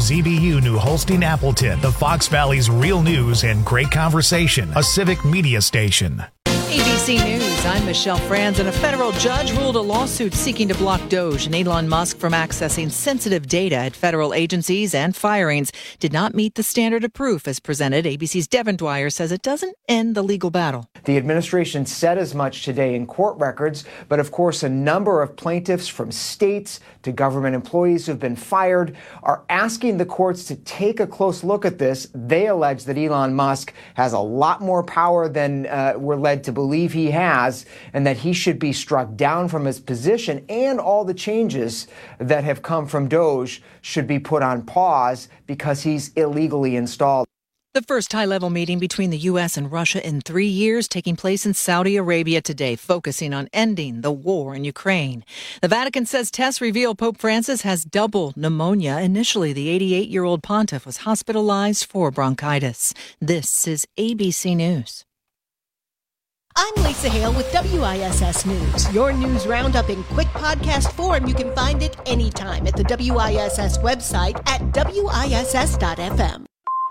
WZBU New Holstein Appleton, the Fox Valley's real news and great conversation, a civic media station. ABC News, I'm Michelle Franz, and a federal judge ruled a lawsuit seeking to block Doge and Elon Musk from accessing sensitive data at federal agencies and firings did not meet the standard of proof as presented. ABC's Devin Dwyer says it doesn't end the legal battle. The administration said as much today in court records, but of course a number of plaintiffs from states to government employees who've been fired are asking the courts to take a close look at this. They allege that Elon Musk has a lot more power than we're led to believe he has, and that he should be struck down from his position, and all the changes that have come from Doge should be put on pause because he's illegally installed. The first high-level meeting between the U.S. and Russia in 3 years taking place in Saudi Arabia today, focusing on ending the war in Ukraine. The Vatican says tests reveal Pope Francis has double pneumonia. Initially, the 88-year-old pontiff was hospitalized for bronchitis. This is ABC News. I'm Lisa Hale with WISS News. Your news roundup in quick podcast form. You can find it anytime at the WISS website at WISS.FM.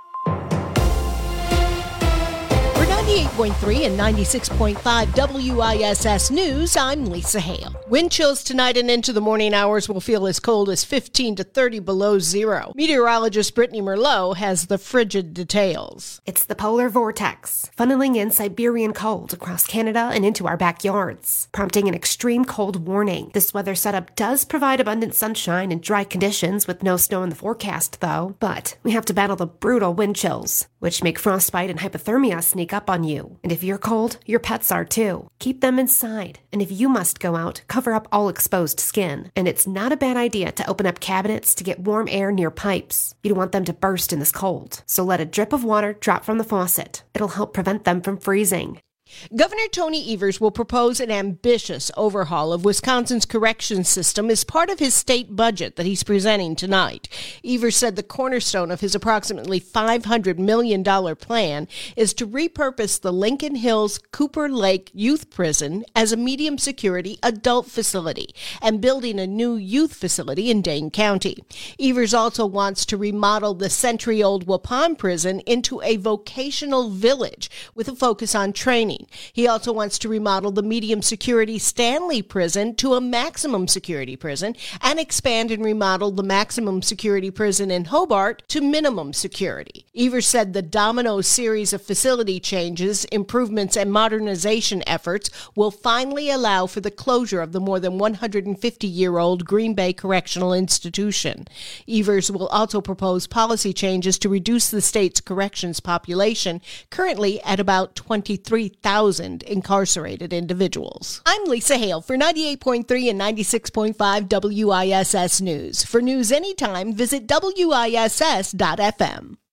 For 98.3 and 96.5 WISS News, I'm Lisa Hale. Wind chills tonight and into the morning hours will feel as cold as 15 to 30 below zero. Meteorologist Brittany Merlot has the frigid details. It's the polar vortex, funneling in Siberian cold across Canada and into our backyards, prompting an extreme cold warning. This weather setup does provide abundant sunshine and dry conditions with no snow in the forecast, though. But we have to battle the brutal wind chills, which make frostbite and hypothermia sneak up on you. And if you're cold, your pets are too. Keep them inside. And if you must go out, cover up all exposed skin. And it's not a bad idea to open up cabinets to get warm air near pipes. You don't want them to burst in this cold. So let a drip of water drop from the faucet. It'll help prevent them from freezing. Governor Tony Evers will propose an ambitious overhaul of Wisconsin's corrections system as part of his state budget that he's presenting tonight. Evers said the cornerstone of his approximately $500 million plan is to repurpose the Lincoln Hills Cooper Lake Youth Prison as a medium-security adult facility and building a new youth facility in Dane County. Evers also wants to remodel the century-old Waupun Prison into a vocational village with a focus on training. He also wants to remodel the medium-security Stanley Prison to a maximum-security prison and expand and remodel the maximum-security prison in Hobart to minimum security. Evers said the domino series of facility changes, improvements, and modernization efforts will finally allow for the closure of the more than 150-year-old Green Bay Correctional Institution. Evers will also propose policy changes to reduce the state's corrections population, currently at about 23,000 incarcerated individuals. I'm Lisa Hale for 98.3 and 96.5 WISS News. For news anytime, visit WISS.FM.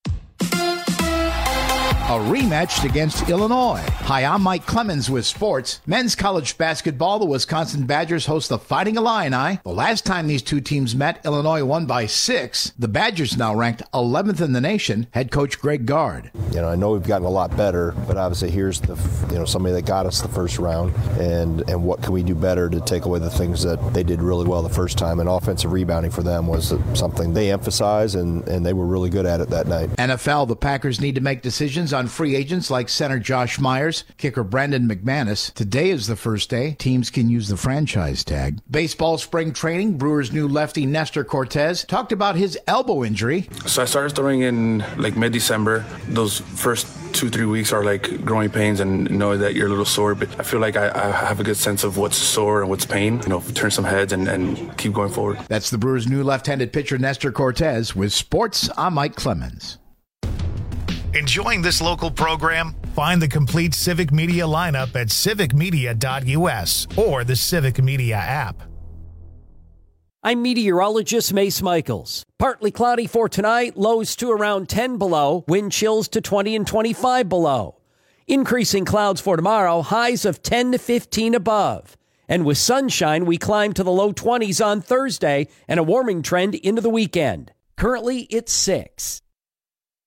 A rematch against Illinois. Hi, I'm Mike Clemens with sports. Men's college basketball, the Wisconsin Badgers host the Fighting Illini. The last time these two teams met, Illinois won by 6. The Badgers now ranked 11th in the nation. Head coach Greg Gard. I know we've gotten a lot better, but obviously here's somebody that got us the first round, and what can we do better to take away the things that they did really well the first time, and offensive rebounding for them was something they emphasized, and they were really good at it that night. NFL, the Packers need to make decisions on free agents like center Josh Myers, kicker Brandon McManus. Today is the first day teams can use the franchise tag. Baseball spring training, Brewers' new lefty Nestor Cortez talked about his elbow injury. So I started throwing in like mid-December. Those first 2-3 weeks are like growing pains and know that you're a little sore, but I feel like I have a good sense of what's sore and what's pain. Turn some heads and keep going forward. That's the Brewers' new left-handed pitcher Nestor Cortez. With sports, I'm Mike Clemens. Enjoying this local program? Find the complete Civic Media lineup at civicmedia.us or the Civic Media app. I'm meteorologist Mace Michaels. Partly cloudy for tonight, lows to around 10 below, wind chills to 20 and 25 below. Increasing clouds for tomorrow, highs of 10 to 15 above. And with sunshine, we climb to the low 20s on Thursday and a warming trend into the weekend. Currently, it's 6.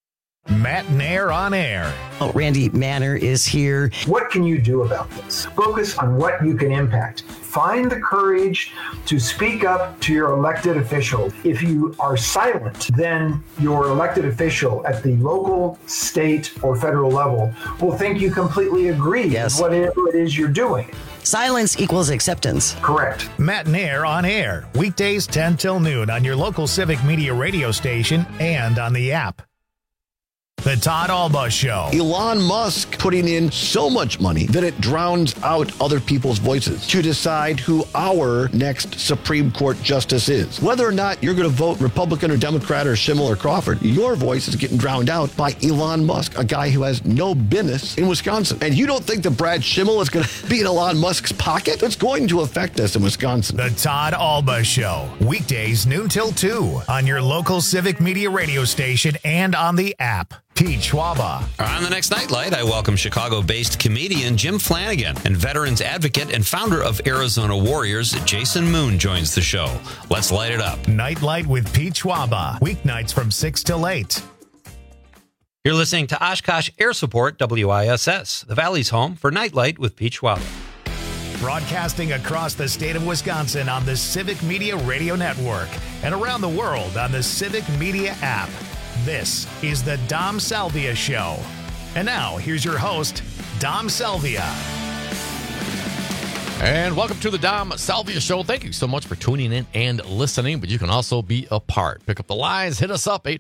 Matt Nair on air. Randy Manner is here. What can you do about this? Focus on what you can impact. Find the courage to speak up to your elected official. If you are silent, then your elected official at the local, state, or federal level will think you completely agree with whatever it is you're doing. Silence equals acceptance. Correct. Matt Nair on air. Weekdays 10 till noon on your local Civic Media radio station and on the app. The Todd Alba Show. Elon Musk putting in so much money that it drowns out other people's voices to decide who our next Supreme Court justice is. Whether or not you're going to vote Republican or Democrat or Schimmel or Crawford, your voice is getting drowned out by Elon Musk, a guy who has no business in Wisconsin. And you don't think that Brad Schimmel is going to be in Elon Musk's pocket? It's going to affect us in Wisconsin. The Todd Alba Show. Weekdays noon till 2 on your local Civic Media radio station and on the app. Pete Schwaba. On the next Nightlight, I welcome Chicago-based comedian Jim Flanagan and veterans advocate and founder of Arizona Warriors, Jason Moon, joins the show. Let's light it up. Nightlight with Pete Schwaba. Weeknights from 6 till 8. You're listening to Oshkosh Air Support, WISS, the Valley's home for Nightlight with Pete Schwaba. Broadcasting across the state of Wisconsin on the Civic Media Radio Network and around the world on the Civic Media app. This is the Dom Salvia Show. And now, here's your host, Dom Salvia. And welcome to the Dom Salvia Show. Thank you so much for tuning in and listening, but you can also be a part. Pick up the lines, hit us up,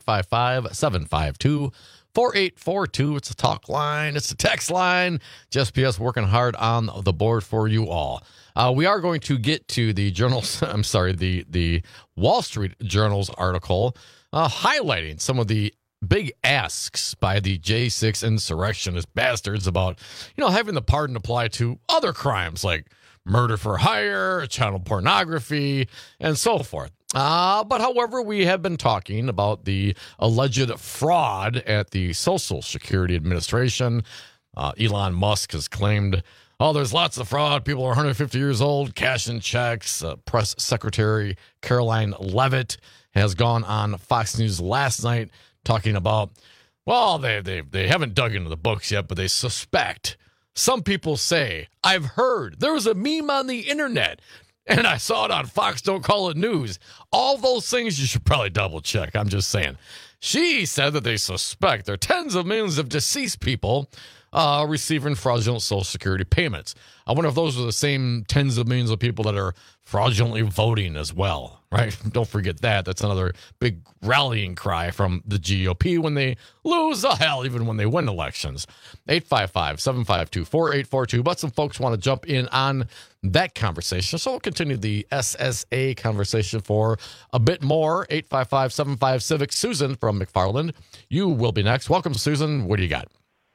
855-752-4842. It's a talk line, it's a text line. Just PS working hard on the board for you all. We are going to get to the the Wall Street Journal's article highlighting some of the big asks by the J6 insurrectionist bastards about, having the pardon apply to other crimes like murder for hire, child pornography, and so forth. But however, we have been talking about the alleged fraud at the Social Security Administration. Elon Musk has claimed, there's lots of fraud. People are 150 years old, cashing checks. Press Secretary Caroline Leavitt has gone on Fox News last night talking about, they haven't dug into the books yet, but they suspect. Some people say, I've heard, there was a meme on the internet, and I saw it on Fox, don't call it news. All those things you should probably double check. I'm just saying. She said that they suspect there are tens of millions of deceased people receiving fraudulent Social Security payments. I wonder if those are the same tens of millions of people that are fraudulently voting as well, right? Don't forget that. That's another big rallying cry from the GOP when they lose, even when they win elections. 855-752-4842. But some folks want to jump in on that conversation. So we'll continue the SSA conversation for a bit more. 855-75-CIVIC. Susan from McFarland, you will be next. Welcome, Susan. What do you got?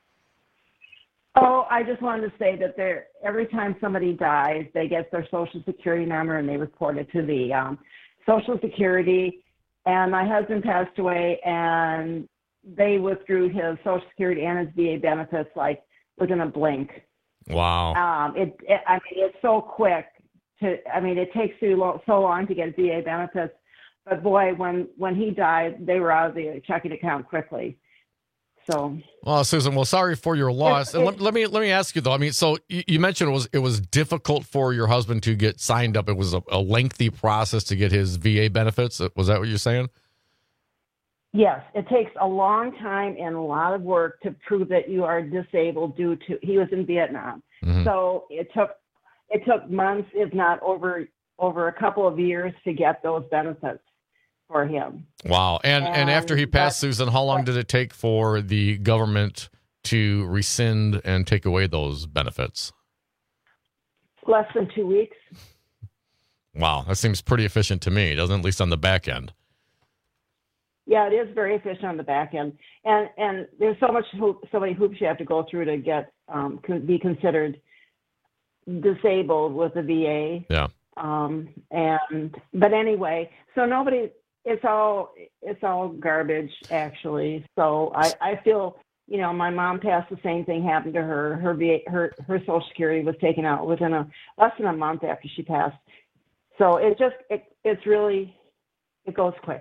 I just wanted to say that every time somebody dies, they get their Social Security number and they report it to the Social Security. And my husband passed away, and they withdrew his Social Security and his VA benefits like within a blink. Wow. It's so quick. It takes so long to get VA benefits. But boy, when he died, they were out of the checking account quickly. So, well, Susan, sorry for your loss. And let me ask you though. So you mentioned it was difficult for your husband to get signed up. It was a lengthy process to get his VA benefits. Was that what you're saying? Yes, it takes a long time and a lot of work to prove that you are disabled due to he was in Vietnam. Mm-hmm. So it took months, if not over a couple of years, to get those benefits for him. Wow. And after he passed, Susan, how long did it take for the government to rescind and take away those benefits? Less than 2 weeks. Wow. That seems pretty efficient to me, doesn't it? At least on the back end. Yeah, it is very efficient on the back end. And there's so many hoops you have to go through to get be considered disabled with the VA. Yeah. But anyway, so it's all garbage, actually. So I feel, my mom passed, the same thing happened to her. Her VA, her Social Security was taken out within less than a month after she passed. So it goes quick.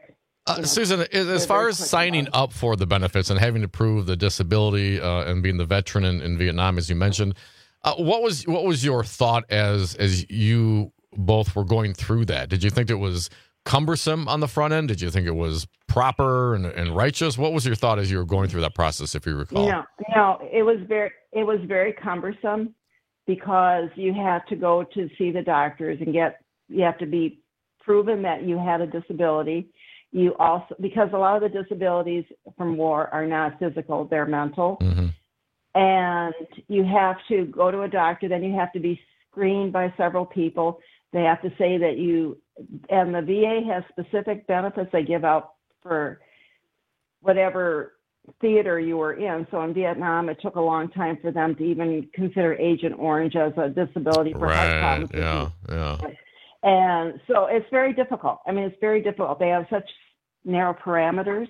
Susan, as far as signing up for the benefits and having to prove the disability and being the veteran in Vietnam, as you mentioned, what was your thought as you both were going through that? Did you think it was cumbersome on the front end? Did you think it was proper and righteous? What was your thought as you were going through that process, if you recall? No, it was very cumbersome because you have to go to see the doctors and you have to be proven that you had a disability. You also, because a lot of the disabilities from war are not physical, they're mental. Mm-hmm. And you have to go to a doctor, then you have to be screened by several people. They have to say that and the VA has specific benefits they give out for whatever theater you were in. So in Vietnam, it took a long time for them to even consider Agent Orange as a disability for heart problems. Yeah. And so it's very difficult. I mean, it's very difficult. They have such narrow parameters.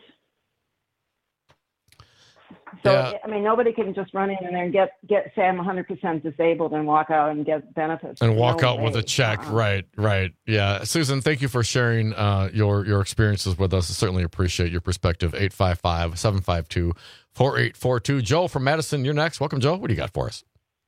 So, I mean, nobody can just run in there and say I'm 100% disabled and walk out and get benefits. And walk out with a check. Right. Yeah. Susan, thank you for sharing your experiences with us. I certainly appreciate your perspective. 855-752-4842. Joe from Madison, you're next. Welcome, Joe. What do you got for us?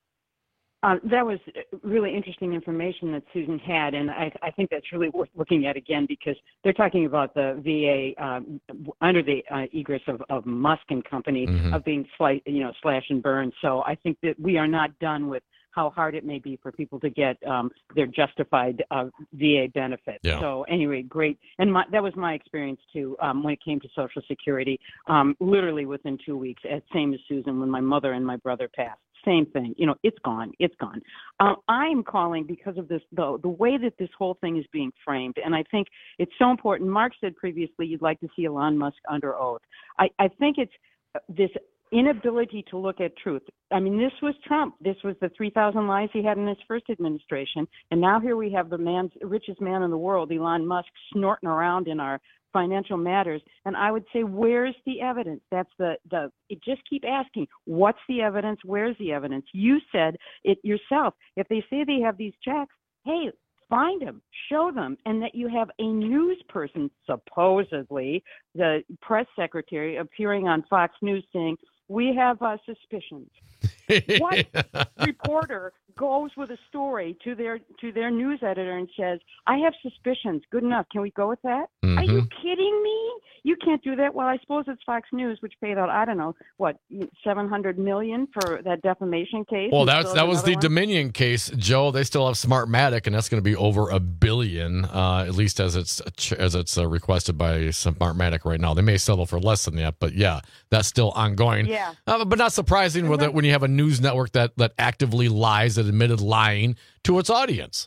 That was really interesting information that Susan had, and I think that's really worth looking at again because they're talking about the VA under the egress of Musk and company of being slash and burn. So I think that we are not done with how hard it may be for people to get their justified VA benefits. Yeah. So anyway, great. And that was my experience too when it came to Social Security. Literally within 2 weeks, same as Susan, when my mother and my brother passed. Same thing. It's gone. It's gone. I'm calling because of this, the way that this whole thing is being framed. And I think it's so important. Mark said previously you'd like to see Elon Musk under oath. I think it's this inability to look at truth. I mean, this was Trump. This was the 3,000 lies he had in his first administration. And now here we have the richest man in the world, Elon Musk, snorting around in our financial matters. And I would say, where's the evidence? That's just keep asking, what's the evidence? Where's the evidence? You said it yourself. If they say they have these checks, hey, find them, show them, and that you have a news person, supposedly the press secretary, appearing on Fox News saying, we have suspicions. What reporter goes with a story to their news editor and says, I have suspicions. Good enough. Can we go with that? Mm-hmm. Are you kidding me? You can't do that. Well, I suppose it's Fox News, which paid out, I don't know, what, $700 million for that defamation case. Well, that was the Dominion case, Joe. They still have Smartmatic, and that's going to be over $1 billion, at least as it's requested by Smartmatic right now. They may settle for less than that, but yeah, that's still ongoing. Yeah. But not surprising with it when you have a news network that actively lies, that admitted lying to its audience.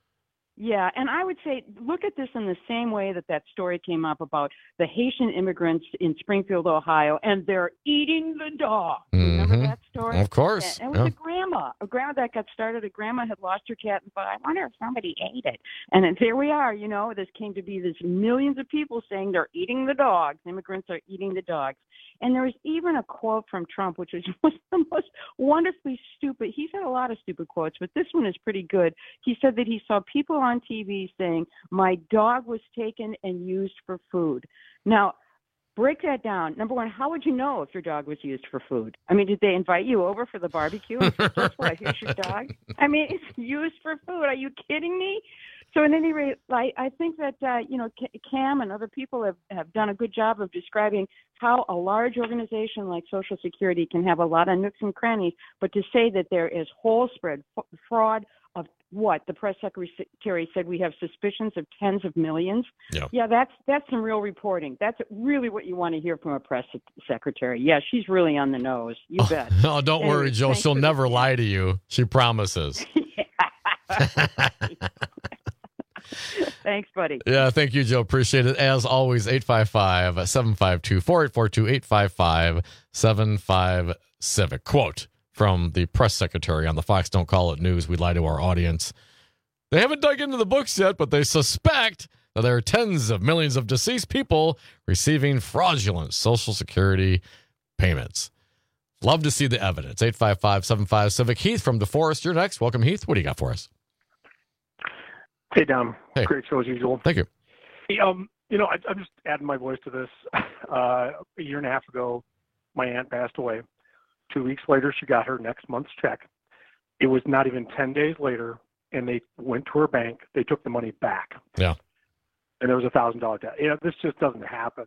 Yeah, and I would say look at this in the same way that story came up about the Haitian immigrants in Springfield, Ohio, and they're eating the dog. Remember that story? Of course. And it was a grandma that got started. A grandma had lost her cat and thought, I wonder if somebody ate it. And then here we are, this came to be this millions of people saying they're eating the dogs. Immigrants are eating the dogs. And there was even a quote from Trump, which was the most wonderfully stupid. He's had a lot of stupid quotes, but this one is pretty good. He said that he saw people on TV saying, my dog was taken and used for food. Now, break that down. Number one, how would you know if your dog was used for food? I mean, did they invite you over for the barbecue? And say, guess what? Here's your dog. I mean, it's used for food. Are you kidding me? So at any rate, I think that, Cam and other people have done a good job of describing how a large organization like Social Security can have a lot of nooks and crannies, but to say that there is whole spread fraud of what the press secretary said we have suspicions of tens of millions. Yeah, that's some real reporting. That's really what you want to hear from a press secretary. Yeah, she's really on the nose. You bet. No, don't worry, Joe. She'll never lie to you. She promises. Thanks, buddy. Yeah, thank you, Joe. Appreciate it. As always, 855-752-4842, 855-757. Quote from the press secretary on the Fox Don't Call It News, we lie to our audience. They haven't dug into the books yet, but they suspect that there are tens of millions of deceased people receiving fraudulent Social Security payments. Love to see the evidence. 855-757. Heath from DeForest, you're next. Welcome, Heath. What do you got for us? Hey, Dom. Hey. Great show as usual. Thank you. Hey, I'm just adding my voice to this. A year and a half ago, my aunt passed away. 2 weeks later, she got her next month's check. It was not even 10 days later, and they went to her bank. They took the money back. Yeah. And there was $1,000 debt. This just doesn't happen.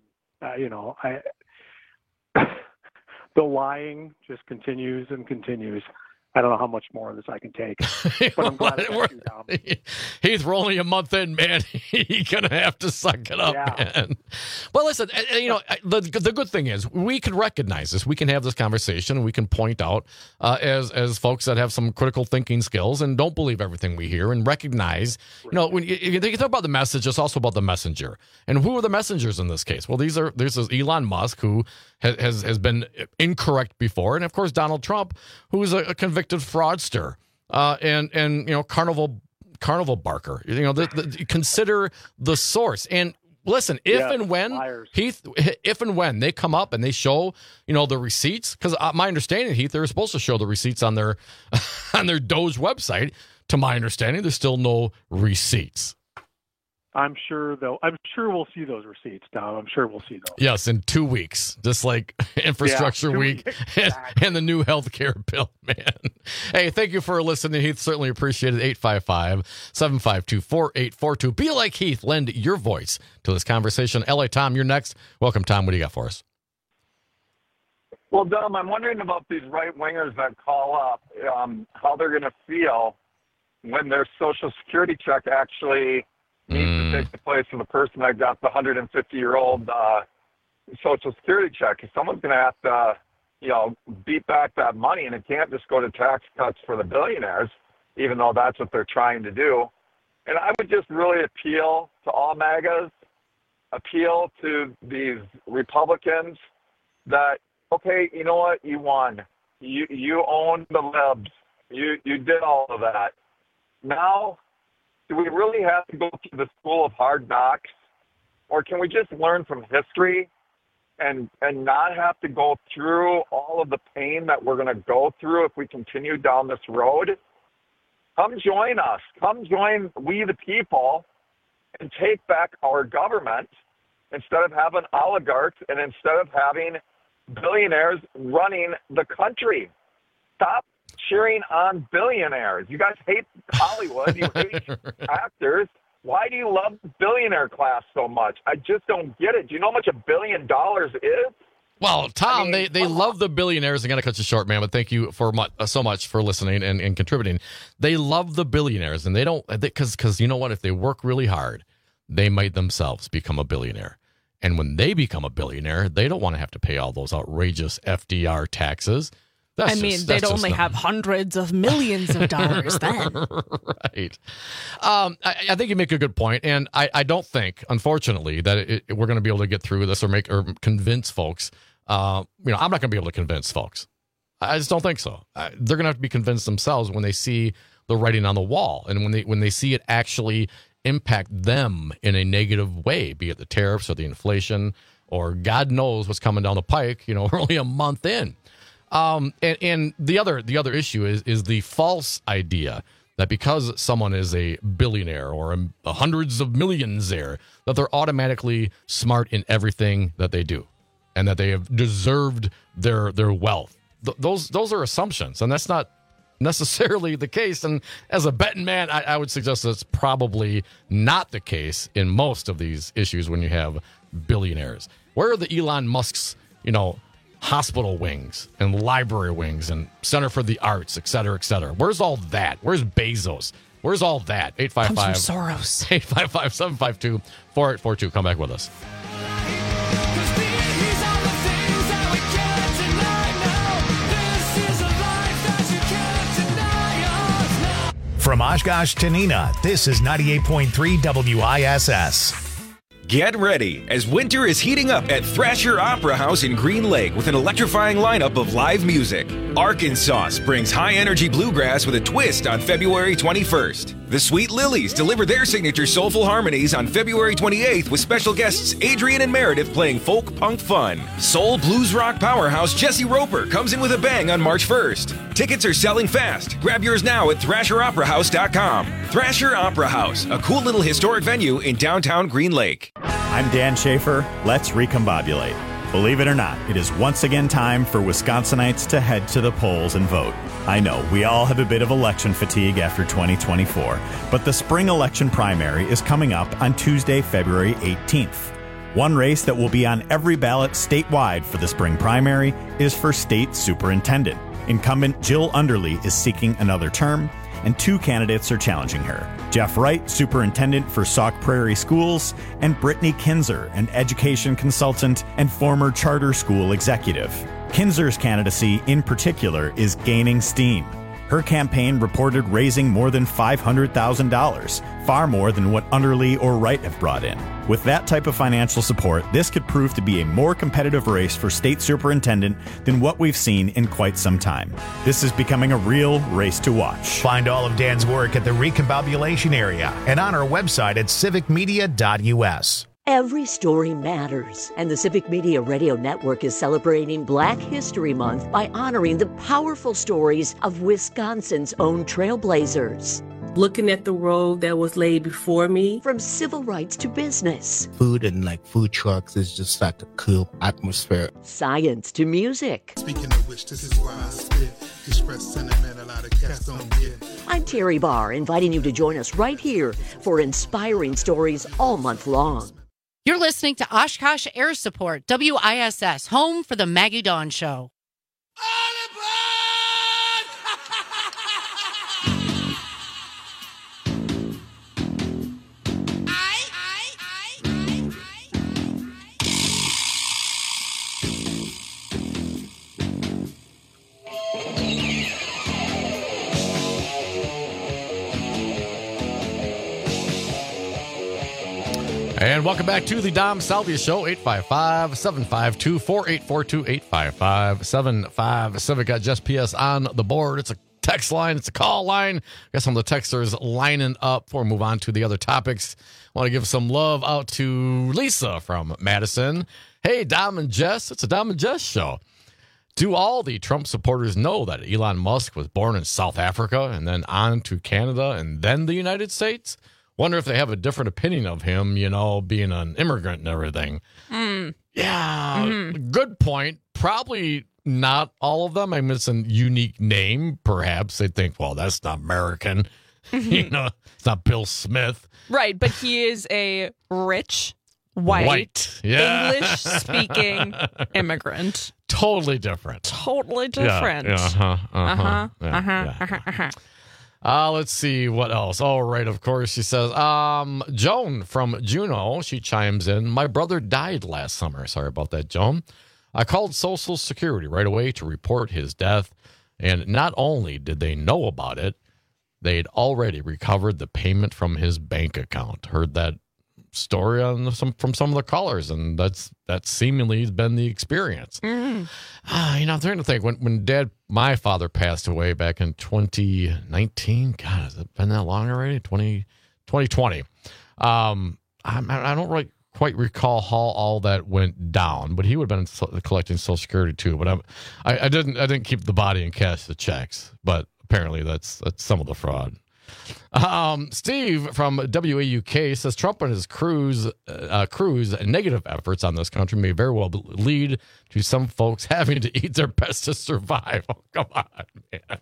The lying just continues and continues. I don't know how much more of this I can take, but I'm glad Heath, we're only a month in, man. You're going to have to suck it up, man. Well, listen, the good thing is we can recognize this. We can have this conversation. We can point out as folks that have some critical thinking skills and don't believe everything we hear and recognize, when you talk about the message, it's also about the messenger. And who are the messengers in this case? Well, there's Elon Musk, who has been incorrect before. And, of course, Donald Trump, who is a convicted fraudster, and carnival barker. Consider the source. And listen, if and when they come up and they show the receipts, because my understanding, Heath, they're supposed to show the receipts on their on their Doge website. To my understanding, there's still no receipts. I'm sure we'll see those receipts, Tom. I'm sure we'll see those. Yes, in 2 weeks, just like Infrastructure Week and the new health care bill, man. Hey, thank you for listening, Heath. Certainly appreciate it. 855-752-4842. Be like Heath. Lend your voice to this conversation. LA Tom, you're next. Welcome, Tom. What do you got for us? Well, Dom, I'm wondering about these right-wingers that call up, how they're going to feel when their Social Security check actually needs to take the place of the person that got the 150-year-old Social Security check. Because someone's going to have to, beat back that money, and it can't just go to tax cuts for the billionaires, even though that's what they're trying to do. And I would just really appeal to all MAGAs, appeal to these Republicans that, okay, you know what? You won. You owned the libs. You did all of that. Now, do we really have to go through the school of hard knocks? Or can we just learn from history and not have to go through all of the pain that we're going to go through if we continue down this road? Come join us. Come join we the people and take back our government instead of having oligarchs and instead of having billionaires running the country. Stop cheering on billionaires. You guys hate Hollywood. You hate actors. Why do you love the billionaire class so much? I just don't get it. Do you know how much $1 billion is? Well, Tom, they love the billionaires. I'm going to cut you short, man, but thank you for so much for listening and contributing. They love the billionaires, and they don't, because you know what? If they work really hard, they might themselves become a billionaire. And when they become a billionaire, they don't want to have to pay all those outrageous FDR taxes. They'd only have hundreds of millions of dollars then. Right. I think you make a good point, and I don't think, unfortunately, that we're going to be able to get through this or convince folks. I'm not going to be able to convince folks. I just don't think so. They're going to have to be convinced themselves when they see the writing on the wall, and when they see it actually impact them in a negative way, be it the tariffs or the inflation or God knows what's coming down the pike. We're only a month in. And the other issue is the false idea that because someone is a billionaire or hundreds of millions there, that they're automatically smart in everything that they do and that they have deserved their wealth. Those are assumptions, and that's not necessarily the case. And as a betting man, I would suggest that's probably not the case in most of these issues when you have billionaires. Where are the Elon Musk's, hospital wings and library wings and Center for the Arts, et cetera, et cetera? Where's all that? Where's Bezos? Where's all that? 855 Soros. 855-752-4842. Come back with us. From Oshkosh to Neenah, this is 98.3 WISS. Get ready, as winter is heating up at Thrasher Opera House in Green Lake with an electrifying lineup of live music. Arkansas brings high-energy bluegrass with a twist on February 21st. The Sweet Lilies deliver their signature soulful harmonies on February 28th with special guests Adrian and Meredith playing folk punk fun. Soul blues rock powerhouse Jesse Roper comes in with a bang on March 1st. Tickets are selling fast. Grab yours now at ThrasherOperaHouse.com. Thrasher Opera House, a cool little historic venue in downtown Green Lake. I'm Dan Schaefer. Let's recombobulate. Believe it or not, it is once again time for Wisconsinites to head to the polls and vote. I know, we all have a bit of election fatigue after 2024, but the spring election primary is coming up on Tuesday, February 18th. One race that will be on every ballot statewide for the spring primary is for state superintendent. Incumbent Jill Underly is seeking another term, and 2 candidates are challenging her. Jeff Wright, superintendent for Sauk Prairie Schools, and Brittany Kinzer, an education consultant and former charter school executive. Kinzer's candidacy, in particular, is gaining steam. Her campaign reported raising more than $500,000, far more than what Underly or Wright have brought in. With that type of financial support, this could prove to be a more competitive race for state superintendent than what we've seen in quite some time. This is becoming a real race to watch. Find all of Dan's work at the Recombobulation area and on our website at civicmedia.us. Every story matters, and the Civic Media Radio Network is celebrating Black History Month by honoring the powerful stories of Wisconsin's own trailblazers. Looking at the road that was laid before me. From civil rights to business. Food and food trucks is just like a cool atmosphere. Science to music. Speaking of which, this is why I spit. Express sentiment a lot of cats don't get. I'm Terry Barr, inviting you to join us right here for inspiring stories all month long. You're listening to Oshkosh Air Support, WISS, home for the Maggie Dawn Show. And welcome back to the Dom Salvia Show, 855-752-4842, 855-75-CIVIC. Got Just PS on the board. It's a text line. It's a call line. Got some of the texters lining up before we move on to the other topics. I want to give some love out to Lisa from Madison. Hey, Dom and Jess. It's a Dom and Jess show. Do all the Trump supporters know that Elon Musk was born in South Africa and then on to Canada and then the United States? Wonder if they have a different opinion of him, being an immigrant and everything. Yeah, Good point. Probably not all of them. I mean, it's a unique name, perhaps. They think, well, that's not American. It's not Bill Smith. Right, but he is a rich, white. English-speaking immigrant. Totally different. Let's see what else. Oh, right, of course. She says, Joan from Juneau, she chimes in. My brother died last summer. Sorry about that, Joan. I called Social Security right away to report his death. And not only did they know about it, they'd already recovered the payment from his bank account. Heard that story from some of the callers, and that's seemingly been the experience. I'm trying to think when my father passed away back in 2019. God, has it been that long already? 2020. I don't really quite recall how all that went down, but he would have been collecting Social Security too. But I didn't keep the body and cash the checks. But apparently that's some of the fraud. Steve from WAUK says Trump and his crew's negative efforts on this country may very well lead to some folks having to eat their pets to survive. Oh, come on, man.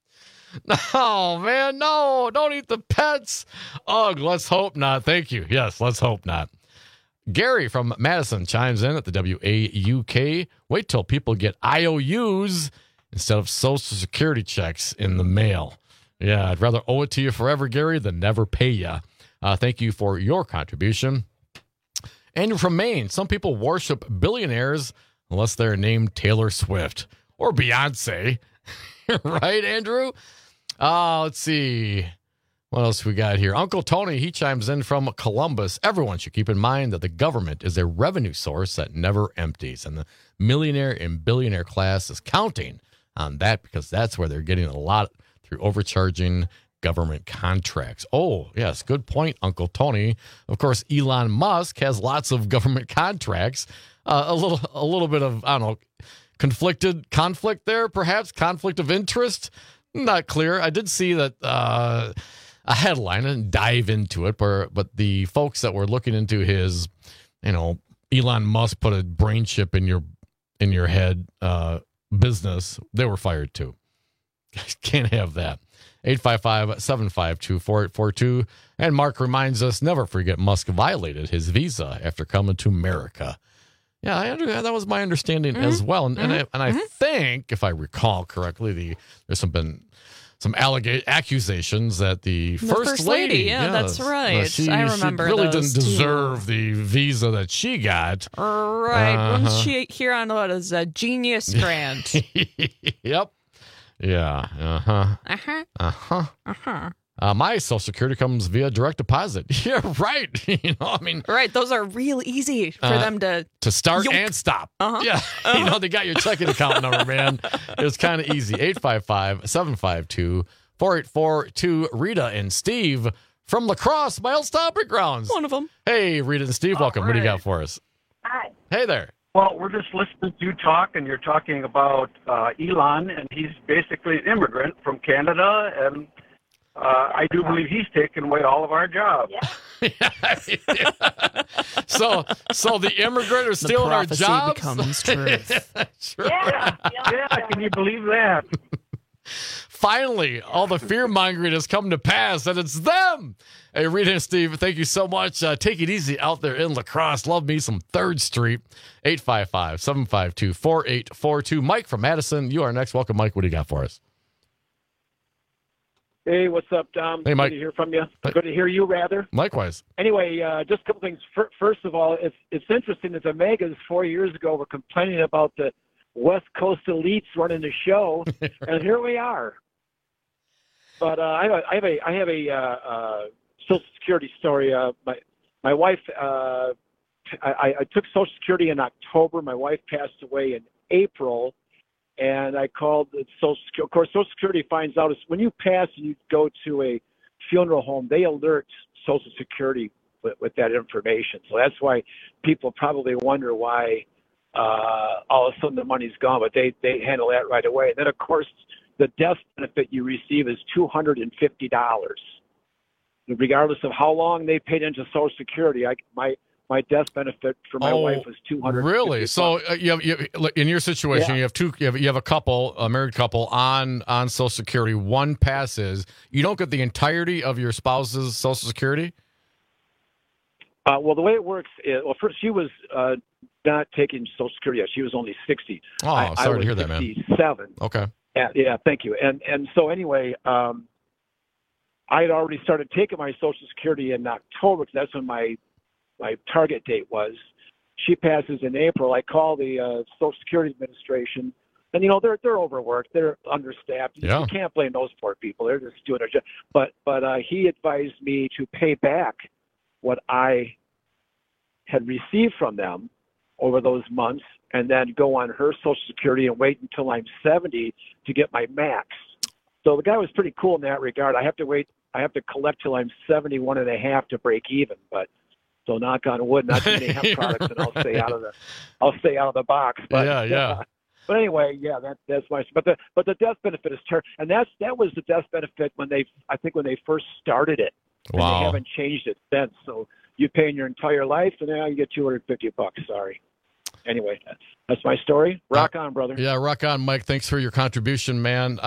No, man, no, don't eat the pets. Ugh, let's hope not. Thank you. Yes, let's hope not. Gary from Madison chimes in at the WAUK. Wait till people get IOUs instead of Social Security checks in the mail. Yeah, I'd rather owe it to you forever, Gary, than never pay you. Thank you for your contribution. Andrew from Maine. Some people worship billionaires unless they're named Taylor Swift or Beyonce. Right, Andrew? Let's see. What else we got here? Uncle Tony, he chimes in from Columbus. Everyone should keep in mind that the government is a revenue source that never empties. And the millionaire and billionaire class is counting on that because that's where they're getting a lot through overcharging government contracts. Oh, yes, good point, Uncle Tony. Of course, Elon Musk has lots of government contracts. A little bit of, I don't know, conflict there, perhaps conflict of interest. Not clear. I did see that a headline. I didn't dive into it, but the folks that were looking into his Elon Musk put a brain chip in your head business, they were fired too. Can't have that. 855-752-4842. And Mark reminds us, never forget Musk violated his visa after coming to America. Yeah, that was my understanding as well. And I think, if I recall correctly, there's been some accusations that the first lady, that's right. I remember she really didn't deserve the visa that she got. Right. When she here on what is a Genius Grant. Yep. Yeah. My Social Security comes via direct deposit. Yeah, right. Right. Those are real easy for them to start and stop. Yeah. They got your checking account number, man. It's kind of easy. 855-752-4842. Rita and Steve from La Crosse, my old stomping grounds. One of them. Hey, Rita and Steve, welcome. Right. What do you got for us? Hi. Hey there. Well, we're just listening to you talk, and you're talking about Elon, and he's basically an immigrant from Canada, and I do believe he's taken away all of our jobs. Yeah. So the immigrant are stealing our jobs? Becomes truth. Right. Yeah, can you believe that? Finally, all the fear-mongering has come to pass, and it's them. Hey, Rita and Steve, thank you so much. Take it easy out there in La Crosse. Love me some 3rd Street. 855-752-4842. Mike from Madison, you are next. Welcome, Mike. What do you got for us? Hey, what's up, Dom? Hey, Mike. Good to hear from you. Good to hear you, rather. Likewise. Anyway, just a couple things. First of all, it's interesting that the Megas 4 years ago were complaining about the West Coast elites running the show, and here we are. But I have a Social Security story. My wife, I took Social Security in October. My wife passed away in April, and I called the Social Security. Of course, Social Security finds out is when you pass and you go to a funeral home, they alert Social Security with that information. So that's why people probably wonder why all of a sudden the money's gone, but they handle that right away. And then, of course, the death benefit you receive is $250. Regardless of how long they paid into Social Security, my death benefit for my wife was $250. Really? So you in your situation, you have a couple, a married couple on Social Security. One passes. You don't get the entirety of your spouse's Social Security? Well, the way it works is, first she was not taking Social Security yet. She was only 60. Oh, sorry to hear that, man. 67. Okay. Yeah, thank you. And so anyway, I had already started taking my Social Security in October because that's when my target date was. She passes in April. I call the Social Security Administration, and they're overworked, they're understaffed. Yeah. You can't blame those poor people. They're just doing their job. But he advised me to pay back what I had received from them over those months, and then go on her Social Security and wait until I'm 70 to get my max. So the guy was pretty cool in that regard. I have to collect till I'm 71 and a half to break even. But so knock on wood, not too many hemp products, and I'll stay out of the box. But, yeah. But anyway, that's my. But the death benefit is terrible, and that was the death benefit when they first started it. Wow. And they haven't changed it since. So you pay in your entire life, and now you get $250. Sorry. Anyway, that's my story. Rock on, brother. Yeah, rock on, Mike. Thanks for your contribution, man.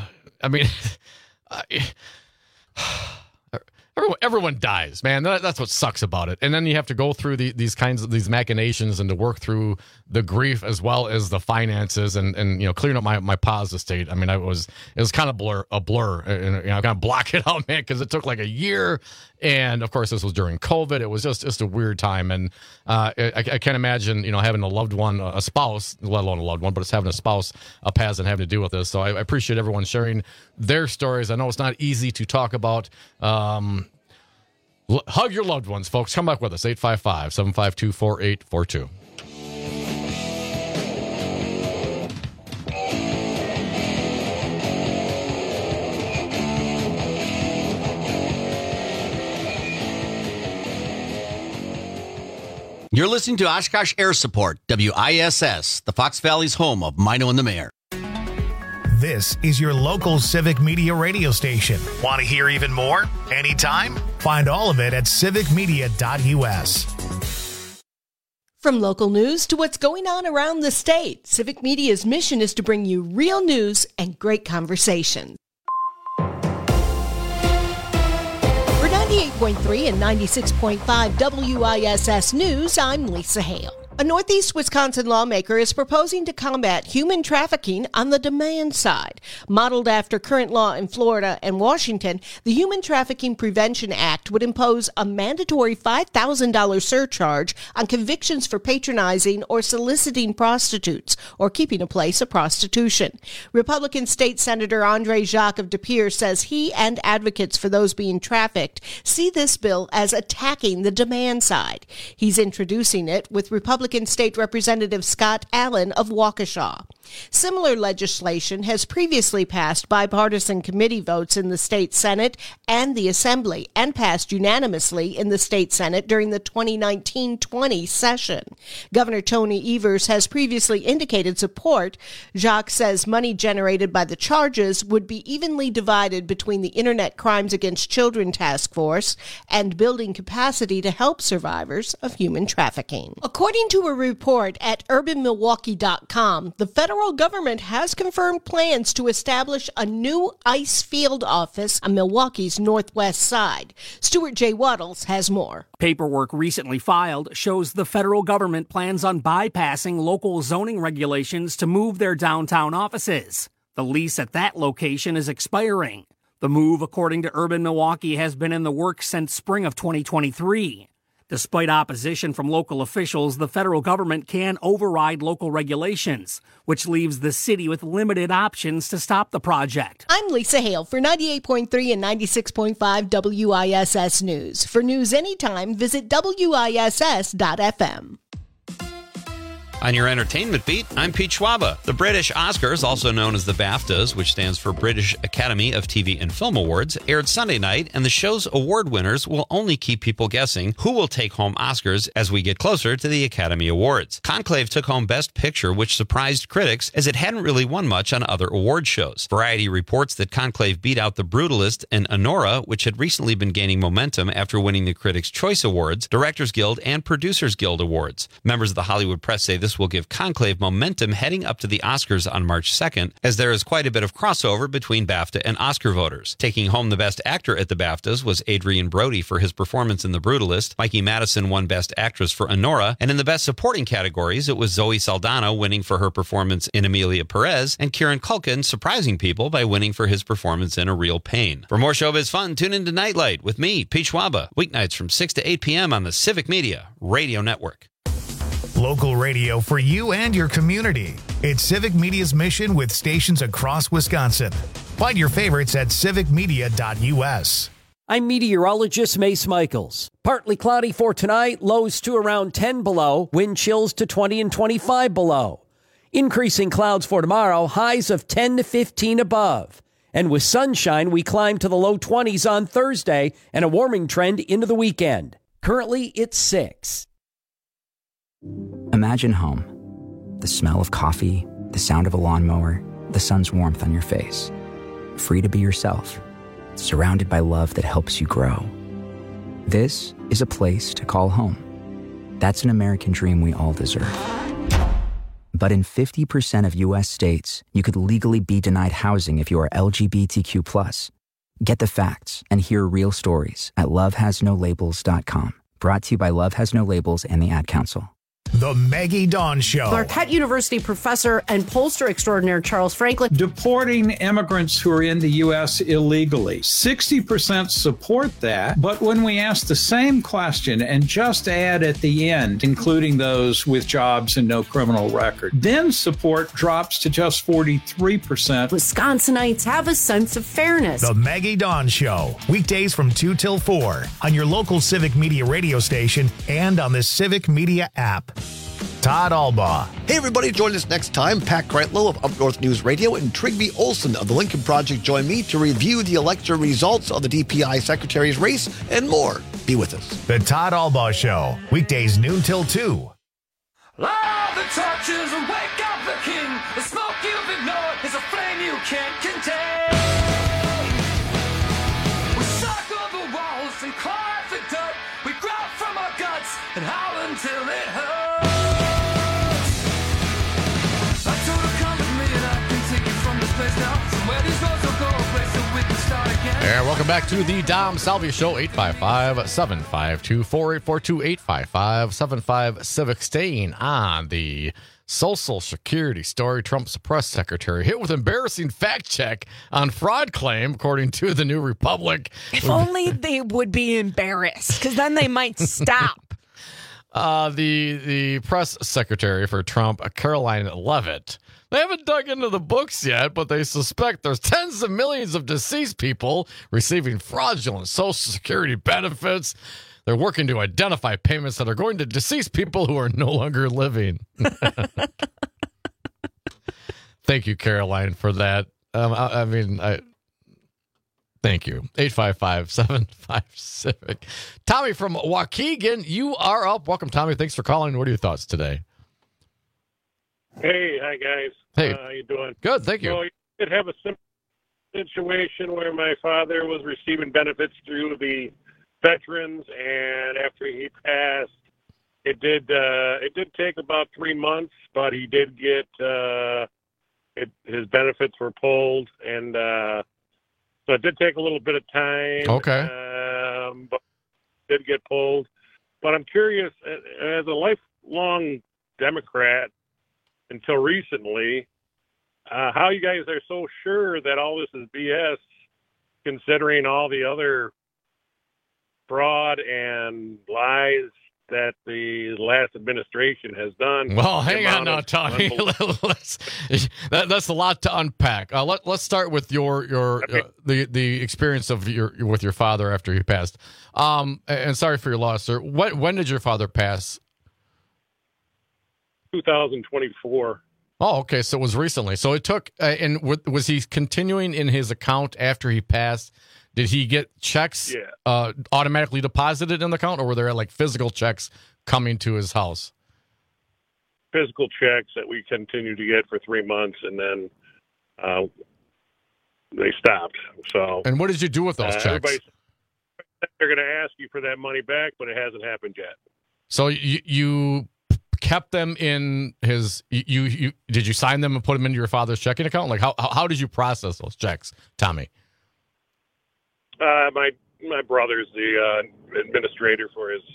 Everyone dies, man. That's what sucks about it. And then you have to go through these machinations and to work through the grief as well as the finances and clearing up my pa's estate. I mean, it was kind of a blur, and I kind of block it out, man, because it took like a year. And of course, this was during COVID. It was just a weird time. And I can't imagine, having a loved one, a spouse, let alone a loved one, but it's having a spouse, a PAS, and having to deal with this. So I appreciate everyone sharing their stories. I know it's not easy to talk about. Hug your loved ones, folks. Come back with us, 855-752-4842. You're listening to Oshkosh Air Support, WISS, the Fox Valley's home of Mino and the Mayor. This is your local Civic Media radio station. Want to hear even more? Anytime? Find all of it at civicmedia.us. From local news to what's going on around the state, Civic Media's mission is to bring you real news and great conversation. For 98.3 and 96.5 WISS News, I'm Lisa Hale. A Northeast Wisconsin lawmaker is proposing to combat human trafficking on the demand side. Modeled after current law in Florida and Washington, the Human Trafficking Prevention Act would impose a mandatory $5,000 surcharge on convictions for patronizing or soliciting prostitutes or keeping a place of prostitution. Republican State Senator Andre Jacques of De Pere says he and advocates for those being trafficked see this bill as attacking the demand side. He's introducing it with Republican State Representative Scott Allen of Waukesha. Similar legislation has previously passed bipartisan committee votes in the state Senate and the Assembly and passed unanimously in the state Senate during the 2019-20 session. Governor Tony Evers has previously indicated support. Jacques says money generated by the charges would be evenly divided between the Internet Crimes Against Children Task Force and building capacity to help survivors of human trafficking. According to a report at urbanmilwaukee.com, the federal government has confirmed plans to establish a new ICE field office on Milwaukee's northwest side. Stuart J. Waddles has more. Paperwork recently filed shows the federal government plans on bypassing local zoning regulations to move their downtown offices. The lease at that location is expiring. The move, according to Urban Milwaukee, has been in the works since spring of 2023. Despite opposition from local officials, the federal government can override local regulations, which leaves the city with limited options to stop the project. I'm Lisa Hale for 98.3 and 96.5 WISS News. For news anytime, visit WISS.FM. On your entertainment beat, I'm Pete Schwaba. The British Oscars, also known as the BAFTAs, which stands for British Academy of TV and Film Awards, aired Sunday night, and the show's award winners will only keep people guessing who will take home Oscars as we get closer to the Academy Awards. Conclave took home Best Picture, which surprised critics as it hadn't really won much on other award shows. Variety reports that Conclave beat out The Brutalist and Anora, which had recently been gaining momentum after winning the Critics' Choice Awards, Directors Guild, and Producers Guild Awards. Members of the Hollywood press say this will give Conclave momentum heading up to the Oscars on March 2nd, as there is quite a bit of crossover between BAFTA and Oscar voters. Taking home the Best Actor at the BAFTAs was Adrian Brody for his performance in The Brutalist. Mikey Madison won Best Actress for Anora, and in the Best Supporting categories, it was Zoe Saldana winning for her performance in Emilia Perez, and Kieran Culkin surprising people by winning for his performance in A Real Pain. For more showbiz fun, tune into Nightlight with me, Pete Schwaba, weeknights from 6 to 8 p.m. on the Civic Media Radio Network. Local radio for you and your community. It's Civic Media's mission with stations across Wisconsin. Find your favorites at civicmedia.us. I'm meteorologist Mace Michaels. Partly cloudy for tonight, lows to around 10 below, wind chills to 20 and 25 below. Increasing clouds for tomorrow, highs of 10 to 15 above. And with sunshine, we climb to the low 20s on Thursday and a warming trend into the weekend. Currently, it's 6. Imagine home. The smell of coffee, the sound of a lawnmower, the sun's warmth on your face. Free to be yourself, surrounded by love that helps you grow. This is a place to call home. That's an American dream we all deserve. But in 50% of U.S. states, you could legally be denied housing if you are LGBTQ+. Get the facts and hear real stories at lovehasnolabels.com. Brought to you by Love Has No Labels and the Ad Council. The Maggie Dawn Show. Marquette University professor and pollster extraordinaire Charles Franklin. Deporting immigrants who are in the U.S. illegally. 60% support that, but when we ask the same question and just add at the end, including those with jobs and no criminal record, then support drops to just 43%. Wisconsinites have a sense of fairness. The Maggie Dawn Show. Weekdays from 2 till 4 on your local Civic Media radio station and on the Civic Media app. Todd Albaugh. Hey, everybody, join us next time. Pat Kreitlow of Up North News Radio and Trigby Olson of the Lincoln Project join me to review the election results of the DPI Secretary's race and more. Be with us. The Todd Albaugh Show. Weekdays noon till 2. Light the torches and wake up the king. The smoke you've ignored is a flame you can't contain. We circle the walls and climb the dirt. We growl from our guts and howl until it hurts. And welcome back to the Dom Salvia Show, 855-752-4842, 855-75-CIVIC. Staying on the Social Security story, Trump's press secretary hit with embarrassing fact check on fraud claim, according to the New Republic. If only they would be embarrassed, because then they might stop. The press secretary for Trump, Caroline Leavitt, they haven't dug into the books yet, but they suspect there's tens of millions of deceased people receiving fraudulent Social Security benefits. They're working to identify payments that are going to deceased people who are no longer living. Thank you, Caroline, for that. Thank you. 855-75-CIVIC. Tommy from Waukegan, you are up. Welcome, Tommy. Thanks for calling. What are your thoughts today? Hey, hi, guys. Hey. How you doing? Good, thank you. So you did have a similar situation where my father was receiving benefits through the veterans, and after he passed, it did take about 3 months, but he did get his benefits were pulled, and so it did take a little bit of time. Okay. But it did get pulled. But I'm curious, as a lifelong Democrat until recently, how you guys are so sure that all this is BS, considering all the other fraud and lies that the last administration has done. Well, hang on now, Tommy. That's a lot to unpack. Let's start with the experience of with your father after he passed. And sorry for your loss, sir. When did your father pass? 2024. Oh, okay. So it was recently. So it took. And was he continuing in his account after he passed? Did he get checks automatically deposited in the account, or were there like physical checks coming to his house? Physical checks that we continued to get for 3 months, and then they stopped. So. And what did you do with those checks? They're going to ask you for that money back, but it hasn't happened yet. So you kept them in his. You did you sign them and put them into your father's checking account? Like how did you process those checks, Tommy? My brother's the administrator for his.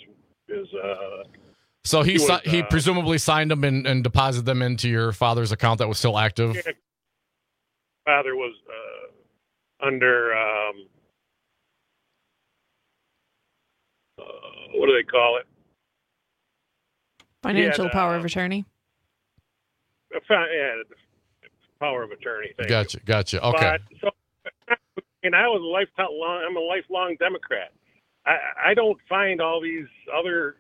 So he presumably signed them and deposited them into your father's account that was still active. Yeah, father was under what do they call it? Financial power of attorney. Power of attorney. Gotcha. Okay. And I'm a lifelong Democrat. I don't find all these other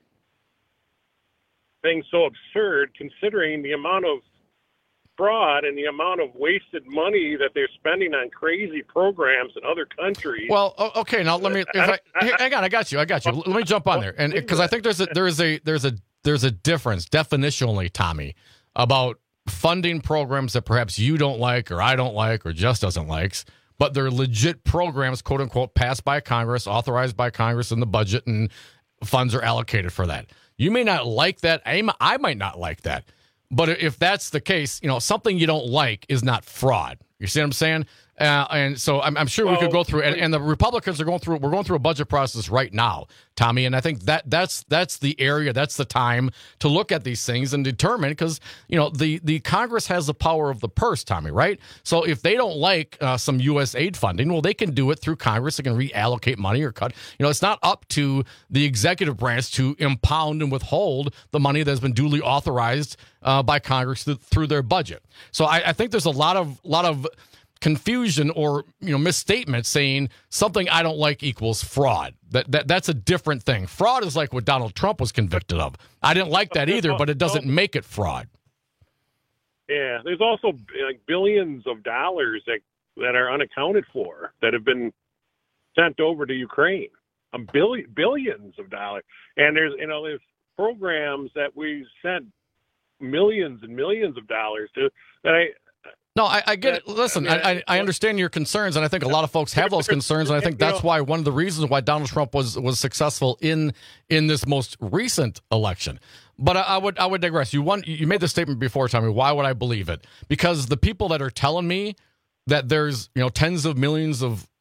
things so absurd, considering the amount of fraud and the amount of wasted money that they're spending on crazy programs in other countries. Well, okay. Now let me. Hang on. I got you. Let me jump on there, and because I think there's a difference definitionally, Tommy, about funding programs that perhaps you don't like, or I don't like, or just doesn't like. But they're legit programs, quote unquote, passed by Congress, authorized by Congress in the budget, and funds are allocated for that. You may not like that. I might not like that. But if that's the case, something you don't like is not fraud. You see what I'm saying? And so I'm sure we could go through, and the Republicans are going through. We're going through a budget process right now, Tommy, and I think that's the area, that's the time to look at these things and determine, because the Congress has the power of the purse, Tommy, right? So if they don't like some U.S. aid funding, well, they can do it through Congress. They can reallocate money or cut. It's not up to the executive branch to impound and withhold the money that's been duly authorized by Congress through their budget. So I think there's a lot of confusion or misstatement saying something I don't like equals fraud. That's a different thing. Fraud is like what Donald Trump was convicted of. I didn't like that either, but it doesn't make it fraud. Yeah, there's also billions of dollars that are unaccounted for that have been sent over to Ukraine. Billions of dollars, and there's programs that we sent millions and millions of dollars to that No, I get it. Listen, I understand your concerns, and I think a lot of folks have those concerns, and I think that's why one of the reasons why Donald Trump was successful in this most recent election. But I would digress. You made the statement before, Tommy. Why would I believe it? Because the people that are telling me that there's tens of millions of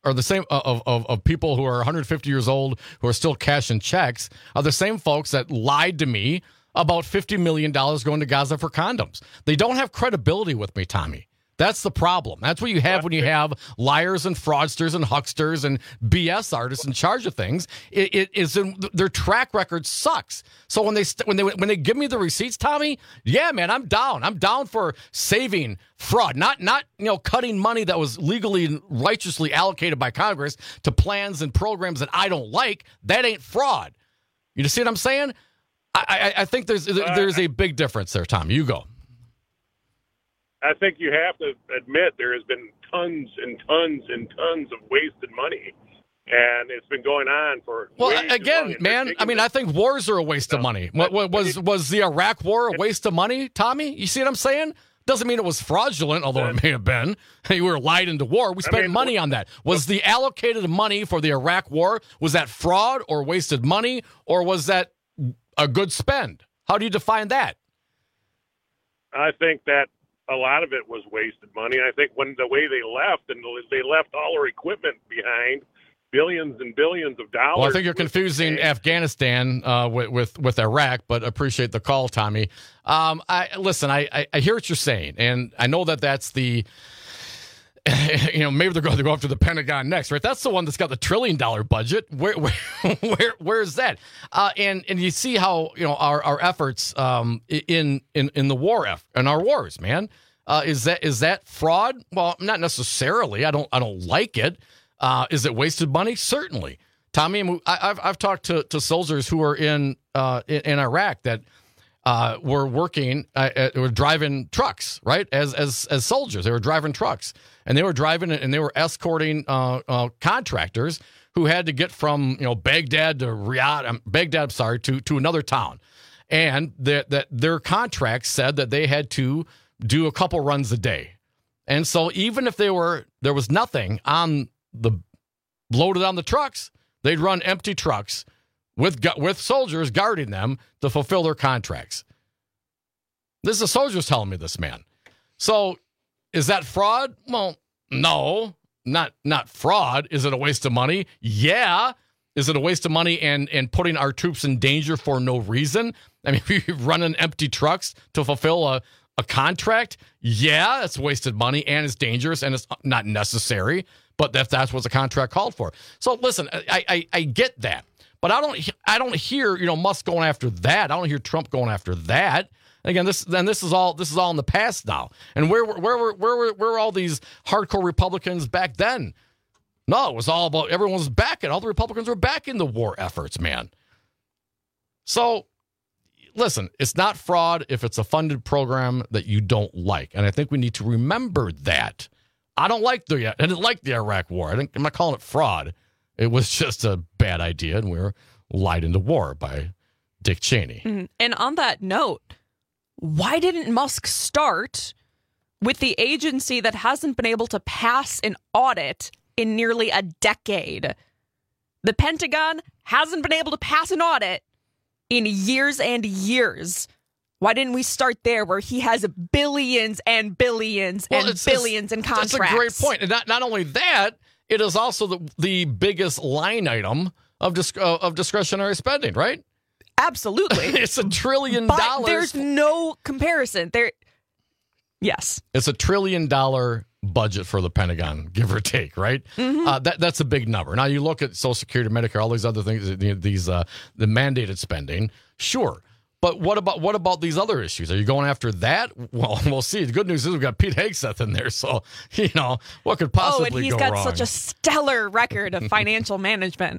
are the same of people who are 150 years old who are still cashing checks are the same folks that lied to me about $50 million going to Gaza for condoms. They don't have credibility with me, Tommy. That's the problem. That's what you have when you have liars and fraudsters and hucksters and BS artists in charge of things. It is their track record sucks. So when they give me the receipts, Tommy, yeah, man, I'm down. I'm down for saving fraud, not cutting money that was legally and righteously allocated by Congress to plans and programs that I don't like. That ain't fraud. You see what I'm saying? I think there's a big difference there, Tom. You go. I think you have to admit there has been tons and tons and tons of wasted money, and it's been going on for. Well, again, man, I mean, I think wars are a waste of money. Was the Iraq War a waste of money, Tommy? You see what I'm saying? Doesn't mean it was fraudulent, although it may have been. You were lied into war. We spent money on that. Was the allocated money for the Iraq War, was that fraud or wasted money, or was that a good spend? How do you define that? I think that a lot of it was wasted money. I think when the way they left, and they left all their equipment behind, billions and billions of dollars. Well, I think you're confusing Afghanistan with Iraq, but appreciate the call, Tommy. I hear what you're saying, and I know that's the. Maybe they're going to go after the Pentagon next, right? That's the one that's got the $1 trillion budget. Where is that? And you see how our efforts in the war in our wars, man. Is that fraud? Well, not necessarily. I don't like it. Is it wasted money? Certainly, Tommy. I've talked to soldiers who are in Iraq that. Were working, were driving trucks, right? As soldiers, they were driving trucks, and they were driving and they were escorting contractors who had to get from Baghdad to Riyadh, to another town, and that their contract said that they had to do a couple runs a day, and so even if there was nothing loaded on the trucks, they'd run empty trucks. With soldiers guarding them to fulfill their contracts. This is the soldiers telling me this, man. So is that fraud? Well, no, not fraud. Is it a waste of money? Yeah. Is it a waste of money and putting our troops in danger for no reason? I mean, if you're running empty trucks to fulfill a contract, yeah, it's wasted money and it's dangerous and it's not necessary. But that's what the contract called for. So listen, I get that. But I don't hear Musk going after that. I don't hear Trump going after that. And again, this is all in the past now. And where were all these hardcore Republicans back then? No, it was all about everyone was backing. All the Republicans were backing the war efforts, man. So listen, it's not fraud if it's a funded program that you don't like, and I think we need to remember that. I didn't like the Iraq War. I'm not calling it fraud. It was just a bad idea, and we were lied into war by Dick Cheney. Mm-hmm. And on that note, why didn't Musk start with the agency that hasn't been able to pass an audit in nearly a decade? The Pentagon hasn't been able to pass an audit in years and years. Why didn't we start there where he has billions and billions billions in contracts? That's a great point. And not only that, it is also the biggest line item of discretionary spending, right? Absolutely. It's $1 trillion. But there's no comparison. Yes. It's $1 trillion budget for the Pentagon, give or take, right? Mm-hmm. That's a big number. Now, you look at Social Security, Medicare, all these other things, the mandated spending, sure. But what about these other issues? Are you going after that? Well, we'll see. The good news is we've got Pete Hegseth in there, so what could possibly go wrong? And he's got such a stellar record of financial management.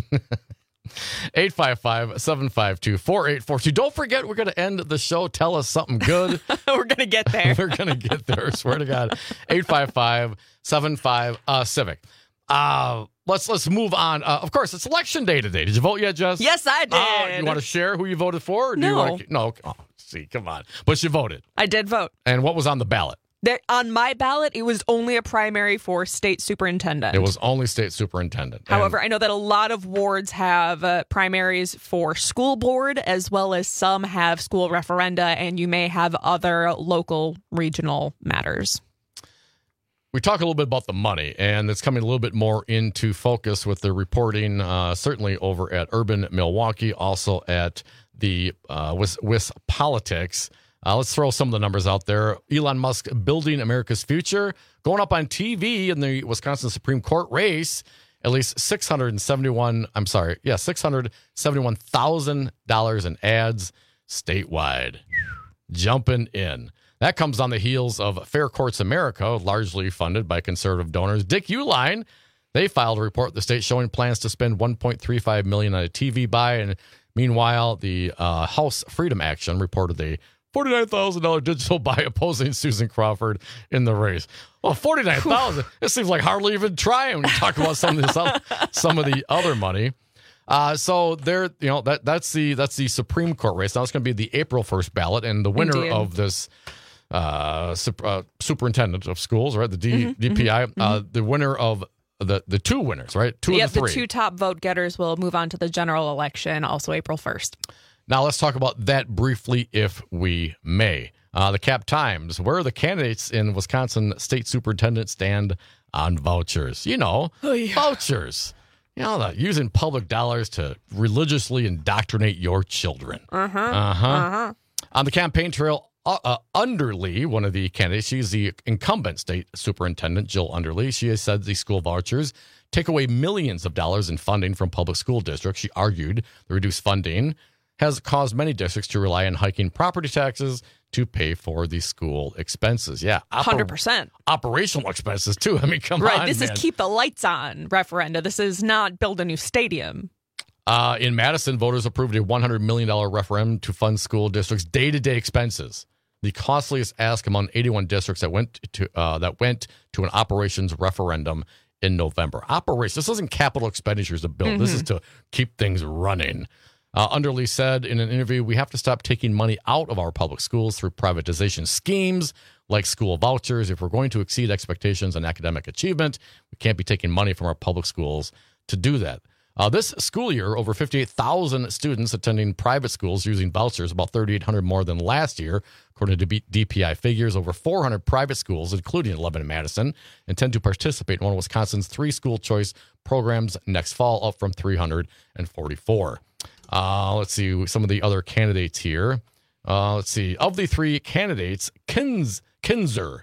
855-752-4842. Don't forget, we're going to end the show. Tell us something good. We're going to get there. We're going to get there. I swear to God. 855-75-CIVIC. Let's move on. Of course, it's election day today. Did you vote yet, Jess? Yes, I did. You want to share who you voted for? Or do no. You want to, no. Oh, see, come on. But you voted. I did vote. And what was on the ballot? On my ballot, it was only a primary for state superintendent. It was only state superintendent. However, I know that a lot of wards have primaries for school board, as well as some have school referenda, and you may have other local regional matters. we talk a little bit about the money, and it's coming a little bit more into focus with the reporting, certainly over at Urban Milwaukee, also at the WIS Politics. Let's throw some of the numbers out there. Elon Musk building America's future, going up on TV in the Wisconsin Supreme Court race. At least $671,000 in ads statewide. Jumping in. That comes on the heels of Fair Courts America, largely funded by conservative donors. Dick Uihlein, they filed a report in the state showing plans to spend $1.35 million on a TV buy. And meanwhile, the House Freedom Action reported a $49,000 digital buy opposing Susan Crawford in the race. Well, $49,000. It seems like hardly even trying when you talk about some of the other money. So there, that's the Supreme Court race. Now it's going to be the April 1st ballot, and the winner of this superintendent of schools, right? The DPI, the winner of the two winners, right? Two of the three. The two top vote getters will move on to the general election, also April 1st. Now let's talk about that briefly, if we may. The Cap Times, where the candidates in Wisconsin State Superintendent stand on vouchers. Vouchers. Using public dollars to religiously indoctrinate your children. On the campaign trail, Underly, one of the candidates, she's the incumbent state superintendent, Jill Underly. She has said the school vouchers take away millions of dollars in funding from public school districts. She argued the reduced funding has caused many districts to rely on hiking property taxes to pay for the school expenses. Yeah. 100%. Operational expenses, too. I mean, come on, Right, this is keep the lights on referenda. This is not build a new stadium. In Madison, voters approved a $100 million referendum to fund school districts' day-to-day expenses. The costliest ask among 81 districts that went to an operations referendum in November. This isn't capital expenditures to build. This is to keep things running. Underly said in an interview, we have to stop taking money out of our public schools through privatization schemes like school vouchers. If we're going to exceed expectations on academic achievement, we can't be taking money from our public schools to do that. This school year, over 58,000 students attending private schools using vouchers, about 3,800 more than last year. According to DPI figures, over 400 private schools, including 11 in Madison, intend to participate in one of Wisconsin's 3 school choice programs next fall, up from 344. Let's see some of the other candidates here. Let's see. Of the 3 candidates, Kinzer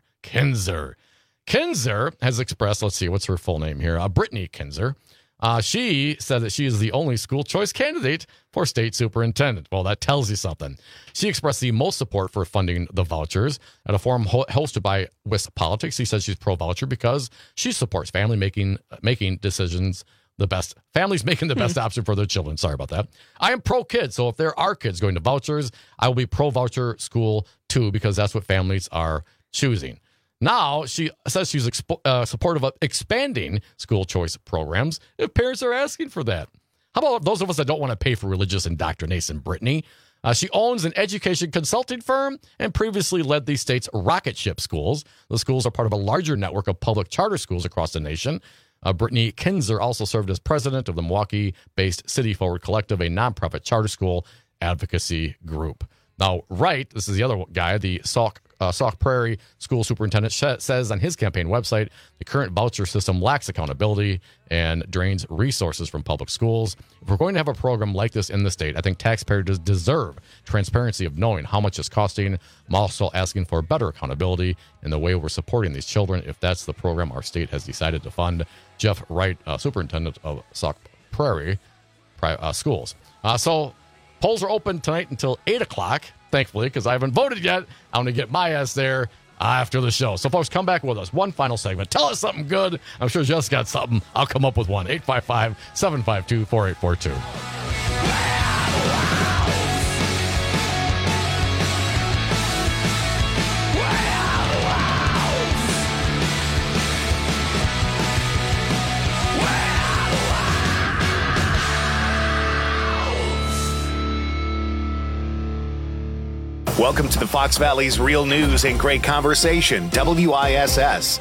has expressed, let's see, what's her full name here? Brittany Kinzer. She said that she is the only school choice candidate for state superintendent. Well, that tells you something. She expressed the most support for funding the vouchers at a forum hosted by WIS Politics. She says she's pro-voucher because she supports family making decisions families making the best option for their children. Sorry about that. I am pro-kid, so if there are kids going to vouchers, I will be pro-voucher school too, because that's what families are choosing. Now, she says she's supportive of expanding school choice programs if parents are asking for that. How about those of us that don't want to pay for religious indoctrination, Brittany? She owns an education consulting firm and previously led the state's rocket ship schools. The schools are part of a larger network of public charter schools across the nation. Brittany Kinzer also served as president of the Milwaukee-based City Forward Collective, a nonprofit charter school advocacy group. Now, Wright, this is the other guy, the Sauk Prairie school superintendent, says on his campaign website, the current voucher system lacks accountability and drains resources from public schools. If we're going to have a program like this in the state, I think taxpayers deserve transparency of knowing how much it's costing. I'm also asking for better accountability in the way we're supporting these children if that's the program our state has decided to fund. Jeff Wright, superintendent of Sauk Prairie schools. So polls are open tonight until 8 o'clock, thankfully, because I haven't voted yet. I'm going to get my ass there after the show. So, folks, come back with us. One final segment. Tell us something good. I'm sure Jeff's got something. I'll come up with one. 855-752-4842. Welcome to the Fox Valley's Real News and Great Conversation, WISS.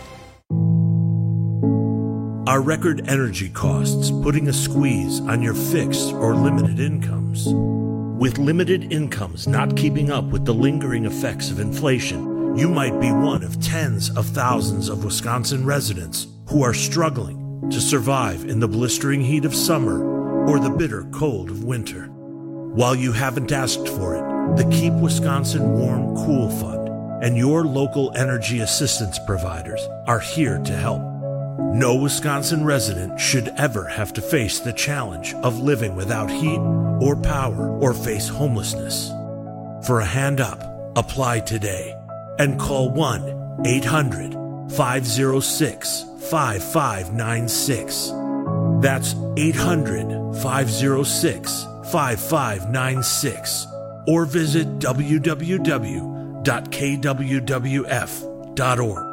Are record energy costs putting a squeeze on your fixed or limited incomes? With limited incomes not keeping up with the lingering effects of inflation, You might be one of tens of thousands of Wisconsin residents who are struggling to survive in the blistering heat of summer or the bitter cold of winter. While you haven't asked for it, the Keep Wisconsin Warm Cool Fund and your local energy assistance providers are here to help. No Wisconsin resident should ever have to face the challenge of living without heat or power or face homelessness. For a hand up, apply today and call 1-800-506-5596. That's 800-506-5596. Or visit www.kwwf.org.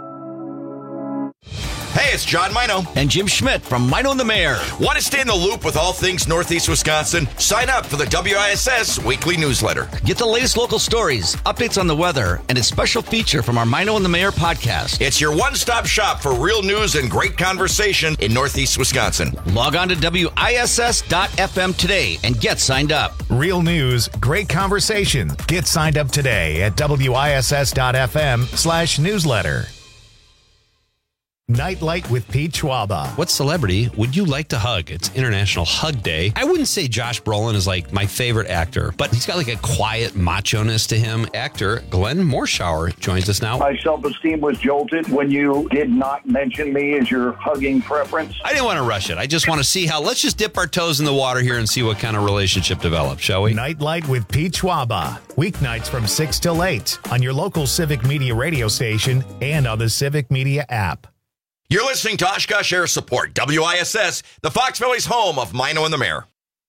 Hey, it's John Mino. And Jim Schmidt from Mino and the Mayor. Want to stay in the loop with all things Northeast Wisconsin? Sign up for the WISS weekly newsletter. Get the latest local stories, updates on the weather, and a special feature from our Mino and the Mayor podcast. It's your one-stop shop for real news and great conversation in Northeast Wisconsin. Log on to WISS.FM today and get signed up. Real news, great conversation. Get signed up today at WISS.FM/newsletter. Nightlight with Pete Schwaba. What celebrity would you like to hug? It's International Hug Day. I wouldn't say Josh Brolin is like my favorite actor, but he's got like a quiet macho-ness to him. Actor Glenn Morshower joins us now. My self-esteem was jolted when you did not mention me as your hugging preference. I didn't want to rush it. I just want to see how, let's just dip our toes in the water here and see what kind of relationship develops, shall we? Nightlight with Pete Schwaba. Weeknights from 6 till 8 on your local Civic Media radio station and on the Civic Media app. You're listening to Oshkosh Air Support, WISS, the Fox Valley's home of Mino and the Mayor.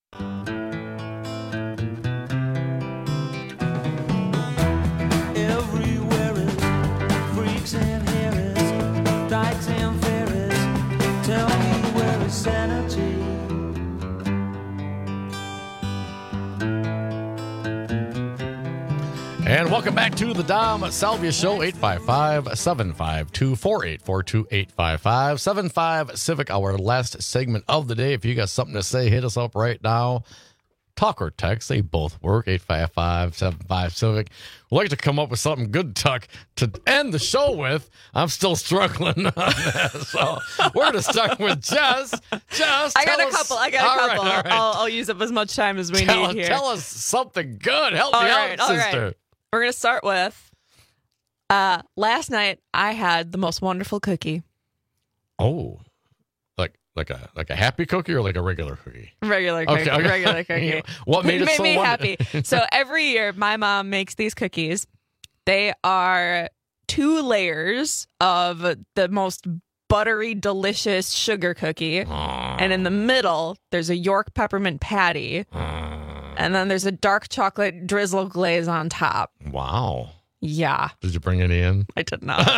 Everywhere is freaks and harris, dykes and fairies. Tell me where is sanity? And welcome back to the Dom Salvia Show, 855-752-4842, 855-75 Civic, our last segment of the day. If you got something to say, hit us up right now. Talk or text, they both work, 855-75 Civic. We'd like to come up with something good to talk to end the show with. I'm still struggling on that, so we're going to start with Jess. Jess, I got a couple. All right. I'll use up as much time as we need here. Tell us something good. Help me out, sister. Right. We're going to start with, last night I had the most wonderful cookie. Oh, like a happy cookie or like a regular cookie? Regular cookie. Okay. Regular cookie. What made it so me happy? So every year my mom makes these cookies. They are 2 layers of the most buttery, delicious sugar cookie. And in the middle, there's a York peppermint patty. And then there's a dark chocolate drizzle glaze on top. Wow. Yeah. Did you bring any in? I did not.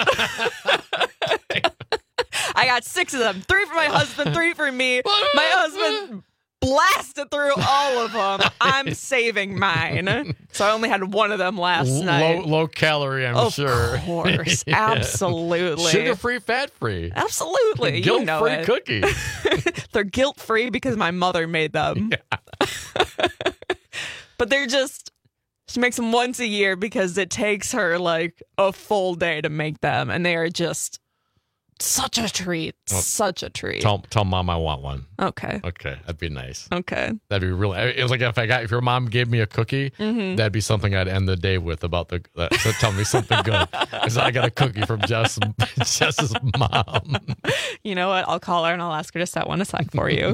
I got 6 of them. 3 for my husband, 3 for me. My husband blasted through all of them. I'm saving mine. So I only had 1 of them last night. Low calorie, I'm sure. Of course. Yeah. Absolutely. Sugar-free, fat-free. Absolutely. Guilt-free cookies. They're guilt-free because my mother made them. Yeah. But they're she makes them once a year because it takes her like a full day to make them. And they are just such a treat. Well, such a treat. Tell Mom I want one. Okay. That'd be nice. Okay. That'd be really. It was like if your mom gave me a cookie, that'd be something I'd end the day with about so tell me something good. Because I got a cookie from Jess's mom. You know what? I'll call her and I'll ask her to set one aside for you.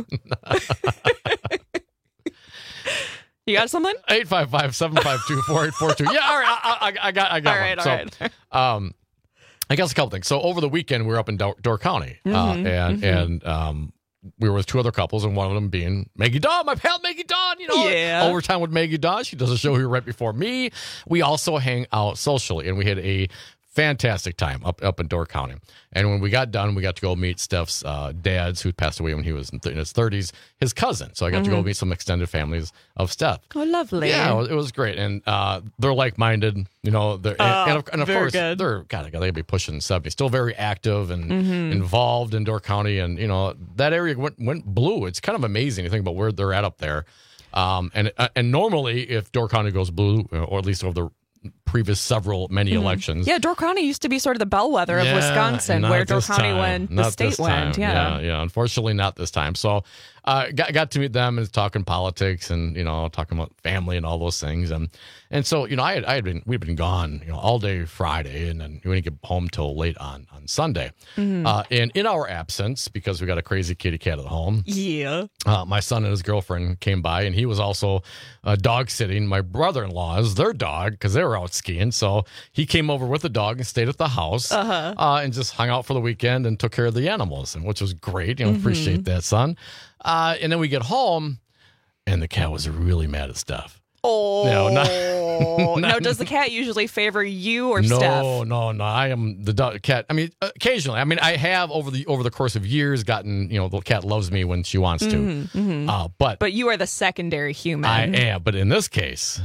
You got something? 855-752-4842. Yeah, all right. I got all right, one. All right. I guess a couple things. So over the weekend, we were up in Door County, and we were with 2 other couples, and one of them being Maggie Dawn, my pal Maggie Dawn. Overtime with Maggie Dawn. She does a show here right before me. We also hang out socially, and we had a fantastic time up in Door County. And when we got done, we got to go meet Steph's dad's, who passed away when he was in his 30s, his cousin. So I got to go meet some extended families of Steph. Oh, lovely. Yeah, it was great. And they're like-minded, and of course, good. they gotta be pushing 70. Still very active and involved in Door County. And, that area went blue. It's kind of amazing to think about where they're at up there. And normally, if Door County goes blue, or at least over previous many elections. Yeah, Door County used to be sort of the bellwether of Wisconsin, where Door County went, the state went. Yeah. Unfortunately, not this time. So, got to meet them and talking politics and talking about family and all those things. And so we'd been gone all day Friday, and then we didn't get home till late on Sunday. And in our absence, because we got a crazy kitty cat at home, my son and his girlfriend came by, and he was also dog sitting my brother-in-law's their dog because they were out skiing. So he came over with the dog and stayed at the house and just hung out for the weekend and took care of the animals, and which was great. Appreciate that, son. And then we get home, and the cat was really mad at Steph. Oh, no, now does the cat usually favor you or no, Steph? No. I am the dog, cat. I mean, occasionally. I mean, I have over the course of years gotten. The cat loves me when she wants to. But you are the secondary human. I am. But in this case.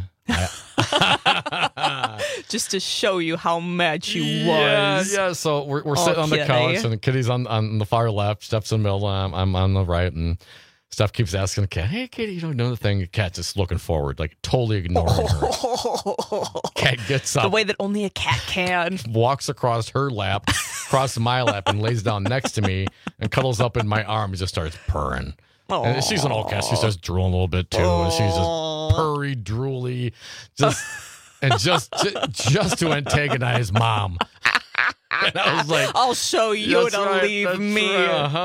Just to show you how mad she was. Yeah. So we're sitting on the couch, and Kitty's on the far left, Steph's in the middle, I'm on the right, and Steph keeps asking the cat, "Hey, Kitty, you don't know the thing?" The cat's just looking forward, like totally ignoring her. Cat gets up, the way that only a cat can, walks across her lap, across my lap, and lays down next to me and cuddles up in my arm and just starts purring. And she's an old cat. She starts drooling a little bit too, and she's just purry, drooly, just to antagonize Mom. And I was like, "I'll show you to leave me."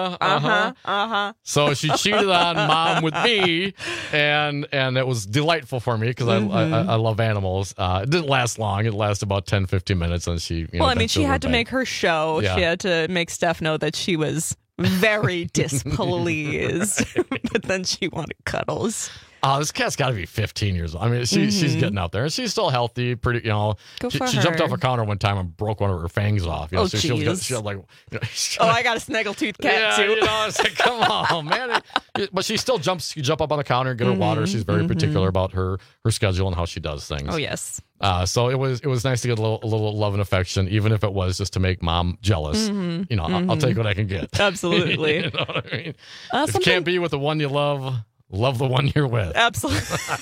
So she cheated on Mom with me, and it was delightful for me because I love animals. It didn't last long. It lasted about 10, 15 minutes, and she. Well, I mean, she had to make her show. Yeah. She had to make Steph know that she was very displeased, but then she wanted cuddles. This cat's got to be 15 years old. I mean, she's getting out there, and she's still healthy. Pretty, she jumped off a counter one time and broke one of her fangs off. So she was like, I got a snaggletooth cat too. It's like, come on, man. But she still jumps. You jump up on the counter and get her water. She's very particular about her schedule and how she does things. Oh yes. So it was nice to get a little love and affection, even if it was just to make Mom jealous. I'll take what I can get. Absolutely. You know what I mean? If you can't be with the one you love the one you're with. Absolutely.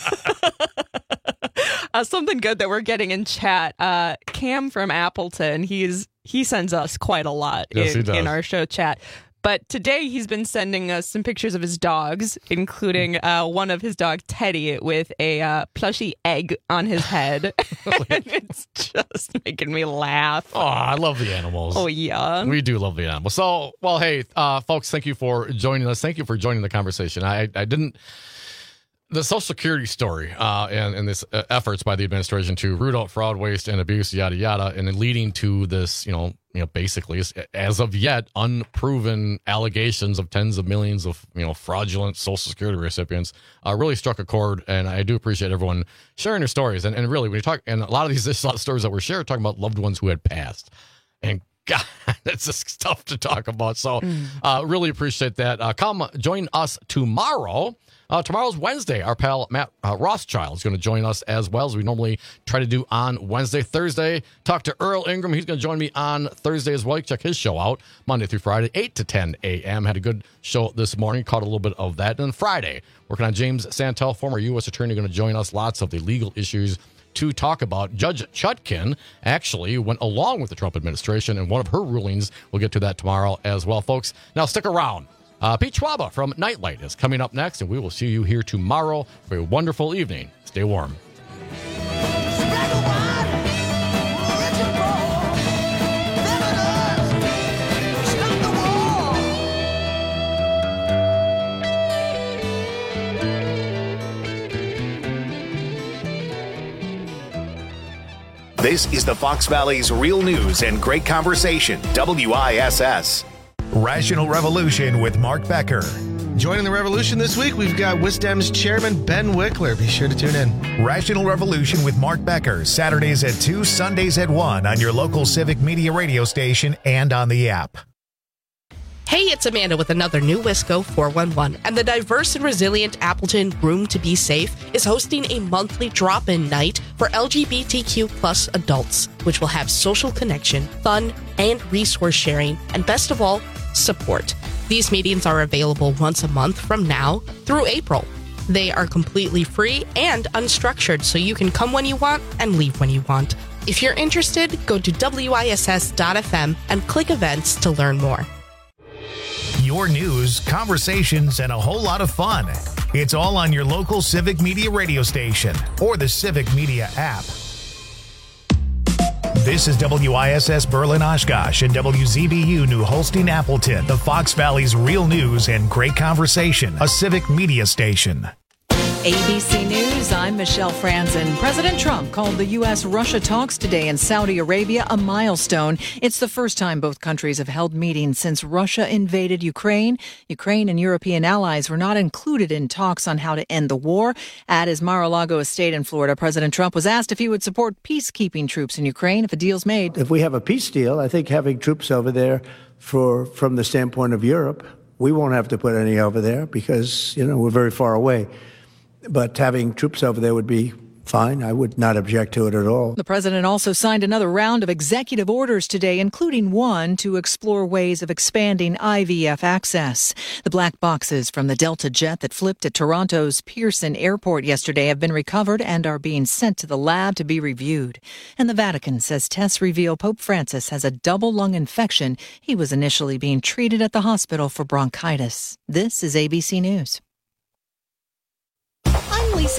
Something good that we're getting in chat. Cam from Appleton, he sends us quite a lot in our show chat. But today he's been sending us some pictures of his dogs, including one of his dogs, Teddy, with a plushy egg on his head. And it's just making me laugh. Oh, I love the animals. Oh, yeah. We do love the animals. So, well, hey, folks, thank you for joining us. Thank you for joining the conversation. I didn't... The Social Security story and this efforts by the administration to root out fraud, waste, and abuse, yada, yada, and then leading to this, basically, as of yet, unproven allegations of tens of millions of, fraudulent Social Security recipients really struck a chord. And I do appreciate everyone sharing their stories. And really, when you talk, and a lot of these stories that were shared, talking about loved ones who had passed. And God, that's just tough to talk about. So really appreciate that. Come join us tomorrow. Tomorrow's Wednesday. Our pal Matt Rothschild is going to join us as well, as we normally try to do on Wednesday. Thursday, talk to Earl Ingram. He's going to join me on Thursday as well. Check his show out Monday through Friday, 8 to 10 a.m. Had a good show this morning. Caught a little bit of that. And then Friday, working on James Santel, former U.S. attorney, going to join us. Lots of the legal issues to talk about. Judge Chutkin actually went along with the Trump administration, and one of her rulings, we'll get to that tomorrow as well, folks. Now, stick around. Pete Schwaba from Nightlight is coming up next, and we will see you here tomorrow for a wonderful evening. Stay warm. This is the Fox Valley's Real News and Great Conversation, WISS. Rational Revolution with Mark Becker. Joining the revolution this week, we've got WISDEM's chairman, Ben Wickler. Be sure to tune in. Rational Revolution with Mark Becker, Saturdays at 2, Sundays at 1 on your local Civic Media radio station and on the app. Hey, it's Amanda with another new Wisco 411, and the diverse and resilient Appleton Room to Be Safe is hosting a monthly drop-in night for LGBTQ plus adults, which will have social connection, fun, and resource sharing, and best of all, support. These meetings are available once a month from now through April. They are completely free and unstructured, so you can come when you want and leave when you want. If you're interested, go to WISS.FM and click events to learn more. Your news, conversations, and a whole lot of fun. It's all on your local Civic Media radio station or the Civic Media app. This is WISS Berlin Oshkosh and WZBU New Holstein Appleton, the Fox Valley's real news and great conversation, a Civic Media station. ABC News, I'm Michelle Franzen. President Trump called the U.S.-Russia talks today in Saudi Arabia a milestone. It's the first time both countries have held meetings since Russia invaded Ukraine. Ukraine and European allies were not included in talks on how to end the war. At his Mar-a-Lago estate in Florida, President Trump was asked if he would support peacekeeping troops in Ukraine if a deal's made. If we have a peace deal, I think having troops over there from the standpoint of Europe, we won't have to put any over there because, we're very far away. But having troops over there would be fine. I would not object to it at all. The president also signed another round of executive orders today, including one to explore ways of expanding IVF access. The black boxes from the Delta jet that flipped at Toronto's Pearson Airport yesterday have been recovered and are being sent to the lab to be reviewed. And the Vatican says tests reveal Pope Francis has a double lung infection. He was initially being treated at the hospital for bronchitis. This is ABC News. I'm Lisa